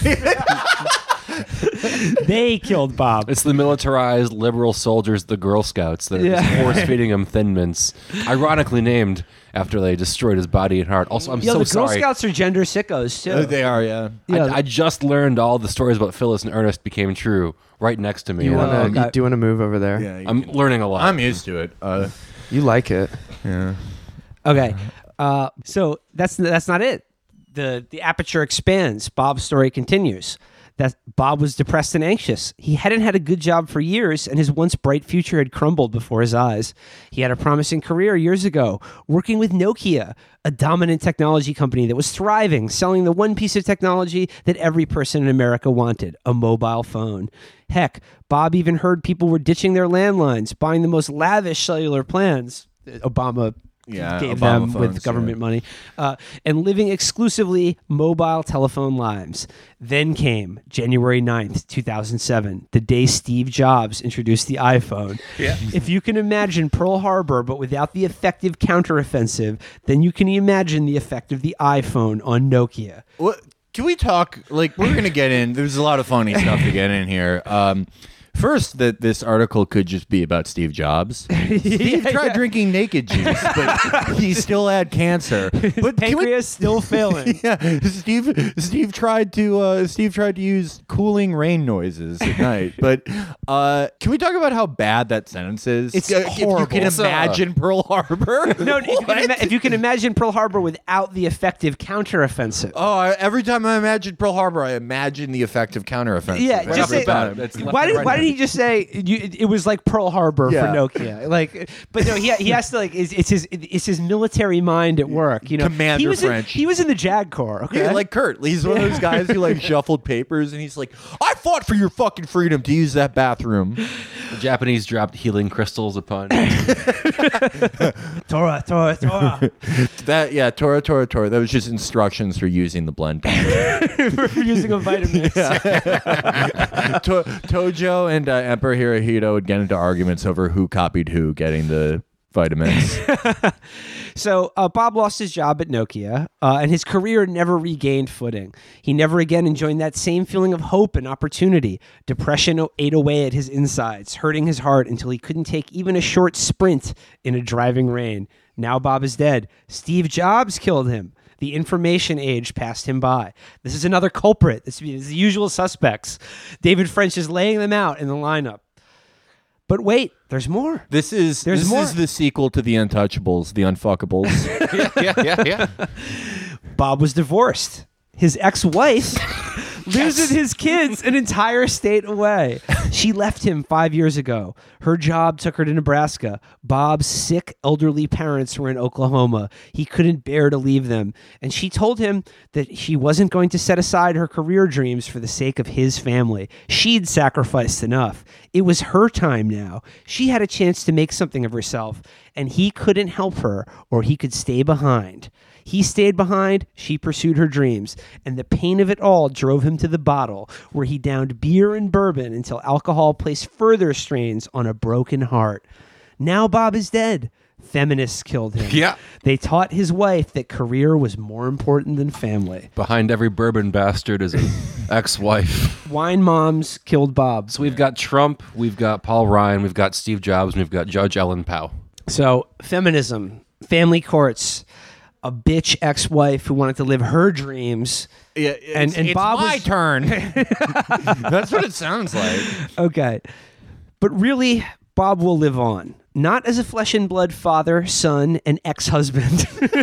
they killed Bob. It's the militarized liberal soldiers, the Girl Scouts, that are Yeah. just force feeding him Thin Mints, ironically named after they destroyed his body and heart. Also, I'm Yo, so the Girl sorry. Scouts are gender sickos too. Oh, they are, yeah. Yeah. I, I just learned all the stories about Phyllis and Ernest became true right next to me. You and wanna? I'm, you, do you want to move over there? Yeah, I'm learning a lot. I'm used to it. Uh, You like it? yeah. Okay, uh, so that's that's not it. the The aperture expands. Bob's story continues. That Bob was depressed and anxious. He hadn't had a good job for years, and his once bright future had crumbled before his eyes. He had a promising career years ago, working with Nokia, a dominant technology company that was thriving, selling the one piece of technology that every person in America wanted, a mobile phone. Heck, Bob even heard people were ditching their landlines, buying the most lavish cellular plans. Obama Yeah, gave Obama them phones, with government yeah. money, uh, and living exclusively mobile telephone lives. Then came January ninth, two thousand seven, the day Steve Jobs introduced the iPhone. Yeah. If you can imagine Pearl Harbor, but without the effective counteroffensive, then you can imagine the effect of the iPhone on Nokia. What, can we talk? Like, we're gonna get in. There's a lot of funny stuff to get in here. Um, First, that this article could just be about Steve Jobs. Steve tried yeah. drinking naked juice, but he still had cancer. But can we- Pancreas still failing. yeah, Steve. Steve tried to. Uh, Steve tried to use cooling rain noises at night. But uh, can we talk about how bad that sentence is? It's Uh, If you horrible. can It's, uh, imagine Pearl Harbor. No, if you, can What? ima- if you can imagine Pearl Harbor without the effective counteroffensive. Oh, I, every time I imagine Pearl Harbor, I imagine the effective counteroffensive. Yeah, Every just say- time. It's left Why and did right Why now. did he just say you, it, it was like Pearl Harbor Yeah. for Nokia? Like, but no, he he has to like it's, it's his it's his military mind at work. You know, Commander he was French. In, he was in the JAG Corps. Okay, Yeah, like Kurt. He's one of those guys who like shuffled papers, and he's like, "I fought for your fucking freedom to use that bathroom." The Japanese dropped healing crystals upon. Torah, Torah, Torah. That yeah, Tora, Tora, Tora. That was just instructions for using the blend powder. for using a vitamin. to- Tojo and uh, Emperor Hirohito would get into arguments over who copied who getting the vitamins. So uh, Bob lost his job at Nokia, uh, and his career never regained footing. He never again enjoyed that same feeling of hope and opportunity. Depression o- ate away at his insides, hurting his heart until he couldn't take even a short sprint in a driving rain. Now Bob is dead. Steve Jobs killed him. The information age passed him by. This is another culprit. This is the usual suspects. David French is laying them out in the lineup. But wait, there's more. This is There's this more. is the sequel to the Untouchables, the Unfuckables. yeah, yeah, yeah. Bob was divorced. His ex-wife losing his kids an entire state away. She left him five years ago. Her job took her to Nebraska. Bob's sick elderly parents were in Oklahoma. He couldn't bear to leave them. And she told him that she wasn't going to set aside her career dreams for the sake of his family. She'd sacrificed enough. It was her time now. She had a chance to make something of herself, and he couldn't help her, or he could stay behind. He stayed behind, she pursued her dreams, and the pain of it all drove him to the bottle, where he downed beer and bourbon until alcohol placed further strains on a broken heart. Now Bob is dead. Feminists killed him. Yeah. They taught his wife that career was more important than family. Behind every bourbon bastard is an ex-wife. Wine moms killed Bob. So we've got Trump, we've got Paul Ryan, we've got Steve Jobs, and we've got Judge Ellen Pao. So feminism, family courts, a bitch ex-wife who wanted to live her dreams. Yeah, And- and it's Bob my was- turn. That's what it sounds like. Okay. But really, Bob will live on. Not as a flesh and blood father, son, and ex-husband.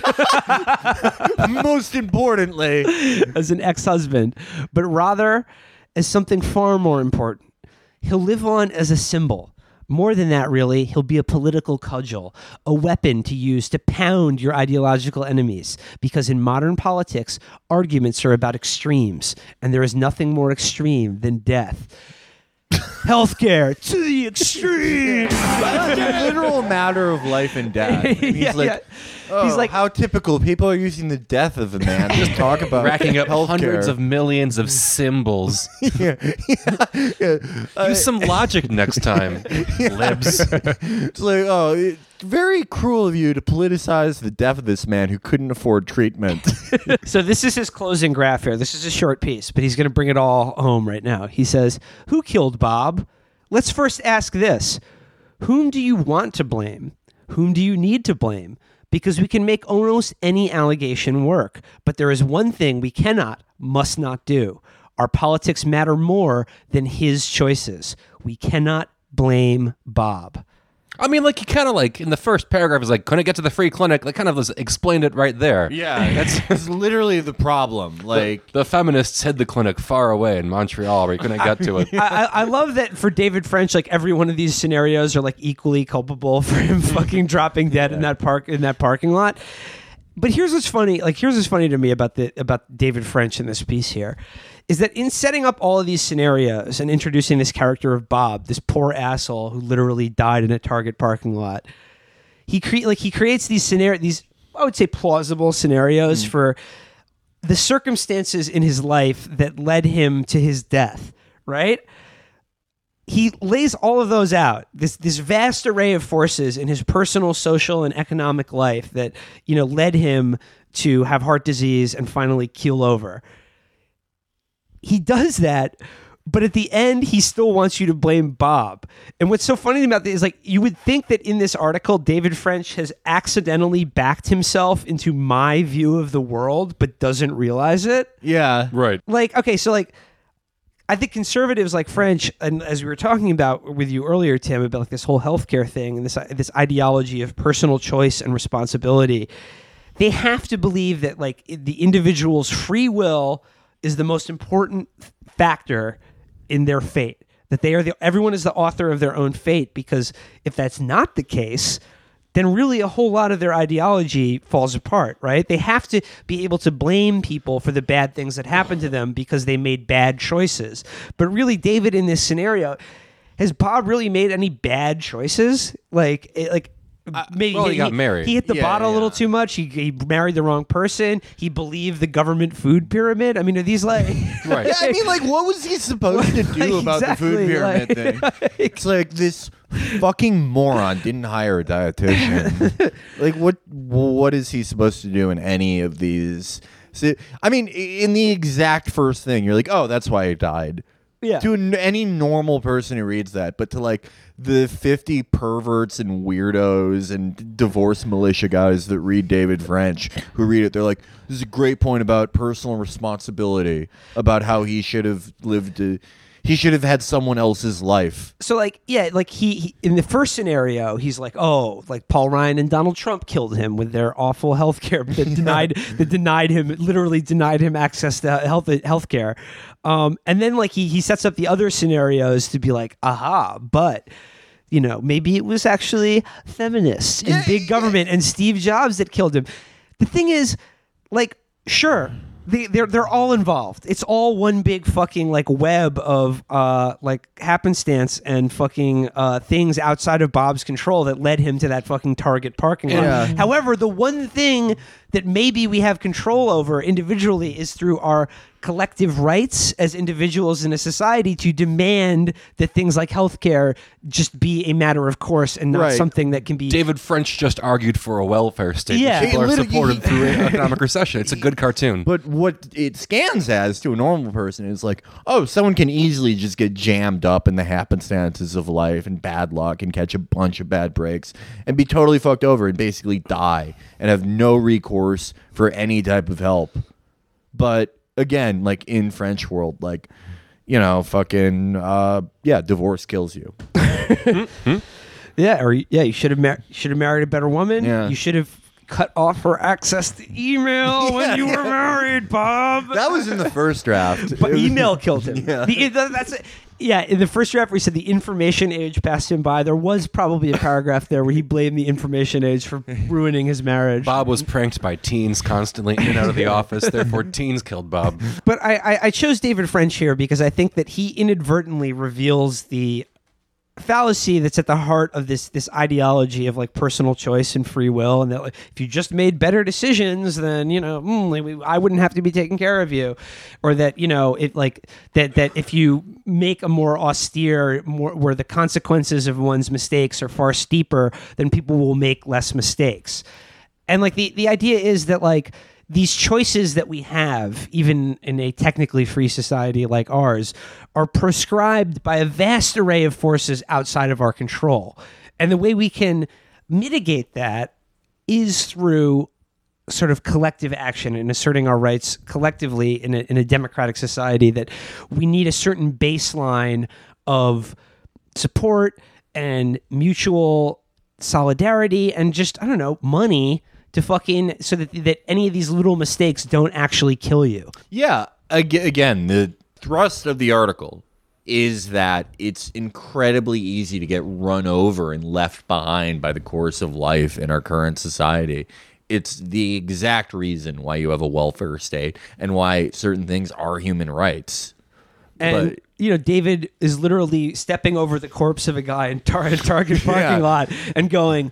Most importantly, as an ex-husband, but rather as something far more important. He'll live on as a symbol. More than that, really, he'll be a political cudgel, a weapon to use to pound your ideological enemies. Because in modern politics, arguments are about extremes, and there is nothing more extreme than death. Healthcare to the extreme. it's a literal matter of life and death. And he's Yeah, like, yeah. oh, He's like- how typical. People are using the death of a man to talk about Racking up healthcare. hundreds of millions of symbols. yeah, yeah, yeah. Uh, Use some logic next time, libs. It's like, oh, it, very cruel of you to politicize the death of this man who couldn't afford treatment. So this is his closing graph here. This is a short piece, but he's going to bring it all home right now. He says, "Who killed Bob? Let's first ask this. Whom do you want to blame? Whom do you need to blame? Because we can make almost any allegation work. But there is one thing we cannot, must not do. Our politics matter more than his choices. We cannot blame Bob." I mean, like, he kind of, like, in the first paragraph, is like, couldn't get to the free clinic. Like, kind of explained it right there. yeah, that's, that's literally the problem. Like, The feminists hid the clinic far away in Montreal where he couldn't get to it. I, I I love that for David French, like every one of these scenarios are like equally culpable for him fucking dropping dead in that park in that parking lot. But here's what's funny. Like here's what's funny to me about the about David French in this piece here, is that in setting up all of these scenarios and introducing this character of Bob, this poor asshole who literally died in a Target parking lot, he cre- like he creates these scenario these I would say plausible scenarios Mm. for the circumstances in his life that led him to his death, right? He lays all of those out, this this vast array of forces in his personal, social, and economic life that, you know, led him to have heart disease and finally keel over. He does that But at the end, he still wants you to blame Bob. And what's so funny about this is, like, you would think that in this article, David French has accidentally backed himself into my view of the world, but doesn't realize it. Yeah. Right. Like, okay, so like, I think conservatives like French, and as we were talking about with you earlier, Tim, about like this whole healthcare thing and this this ideology of personal choice and responsibility, they have to believe that like the individual's free will is the most important factor in their fate, that they are the everyone is the author of their own fate, because if that's not the case, then really a whole lot of their ideology falls apart, right? They have to be able to blame people for the bad things that happen to them because they made bad choices. But really, David, in this scenario, has Bob really made any bad choices? Like, it, like maybe well, he got married. He hit the Yeah, bottle a little yeah. too much. He, he married the wrong person. He believed the government food pyramid. I mean, are these like... Right. Yeah, I mean, like, what was he supposed to do Like, about the food exactly, pyramid like- thing? It's like this fucking moron didn't hire a dietitian. Like, what? What is he supposed to do in any of these? So, I mean, in the exact first thing, you're like, oh, that's why he died. Yeah. To an, any normal person who reads that, but to like the fifty perverts and weirdos and divorce militia guys that read David French, who read it, they're like, this is a great point about personal responsibility, about how he should have lived a, he should have had someone else's life. So like, yeah, like he, he in the first scenario, he's like, oh, like Paul Ryan and Donald Trump killed him with their awful health care that denied that denied him literally denied him access to health health care. Um, and then like he he sets up the other scenarios to be like, aha, but you know, maybe it was actually feminists and big government and Steve Jobs that killed him. The thing is, like, sure, they, they're they're all involved. It's all one big fucking like web of uh like happenstance and fucking uh things outside of Bob's control that led him to that fucking Target parking lot. Yeah. However, the one thing that maybe we have control over individually is through our collective rights as individuals in a society to demand that things like healthcare just be a matter of course and not Right. something that can be. David French just argued for a welfare state Yeah. that people It are literally- supported through economic recession. It's a good cartoon. But what it scans as to a normal person is like, oh, someone can easily just get jammed up in the happenstances of life and bad luck and catch a bunch of bad breaks and be totally fucked over and basically die and have no recourse for any type of help. But again, like in French world, like, you know, fucking, uh, yeah, divorce kills you. Yeah, or yeah, you should have mar- should have married a better woman. Yeah. You should have cut off her access to email when you were married, Bob. That was in the first draft. But email killed him. Yeah. The, that- that's it. Yeah, in the first draft where he said the information age passed him by, there was probably a paragraph there where he blamed the information age for ruining his marriage. Bob was pranked by teens constantly in and out of the office. Therefore, teens killed Bob. But I, I, I chose David French here because I think that he inadvertently reveals the fallacy that's at the heart of this this ideology of like personal choice and free will, and that like, if you just made better decisions, then you know mm, like, I wouldn't have to be taking care of you, or that you know it like that that if you make a more austere, more where the consequences of one's mistakes are far steeper, then people will make less mistakes. And like the the idea is that like these choices that we have, even in a technically free society like ours, are prescribed by a vast array of forces outside of our control. And the way we can mitigate that is through sort of collective action and asserting our rights collectively in a, in a democratic society, that we need a certain baseline of support and mutual solidarity and just, I don't know, money to fucking, so that that any of these little mistakes don't actually kill you. Yeah. ag- Again, the thrust of the article is that it's incredibly easy to get run over and left behind by the course of life in our current society. It's the exact reason why you have a welfare state and why certain things are human rights. And But- you know, David is literally stepping over the corpse of a guy in tar- a Target parking Yeah. lot and going,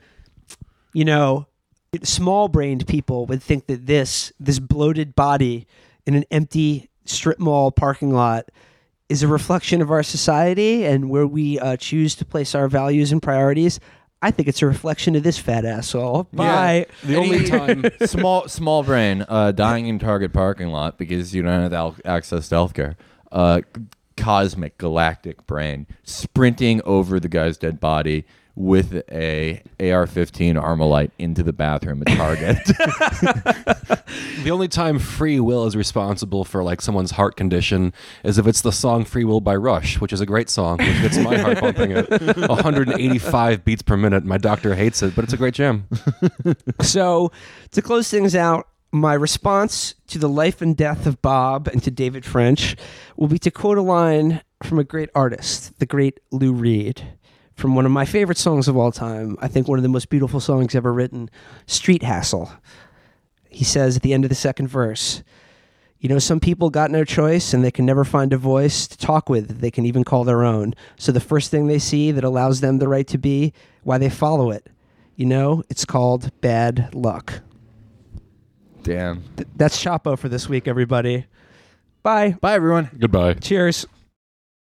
you know, small-brained people would think that this this bloated body in an empty strip mall parking lot is a reflection of our society and where we uh, choose to place our values and priorities. I think it's a reflection of this fat asshole. Bye. The only time small small brain uh, dying in Target parking lot because you don't have al- access to healthcare. Uh, cosmic galactic brain sprinting over the guy's dead body with a A R fifteen Armalite into the bathroom at Target. The only time free will is responsible for like someone's heart condition is if it's the song Free Will by Rush, which is a great song, which gets my heart pumping at one hundred eighty-five beats per minute. My doctor hates it, but it's a great jam. So, to close things out, my response to the life and death of Bob and to David French will be to quote a line from a great artist, the great Lou Reed, from one of my favorite songs of all time. I think one of the most beautiful songs ever written, Street Hassle. He says at the end of the second verse, you know, some people got no choice and they can never find a voice to talk with that they can even call their own. So the first thing they see that allows them the right to be, why they follow it. You know, it's called bad luck. Damn. Th- that's Chapo for this week, everybody. Bye. Bye, everyone. Goodbye. Cheers.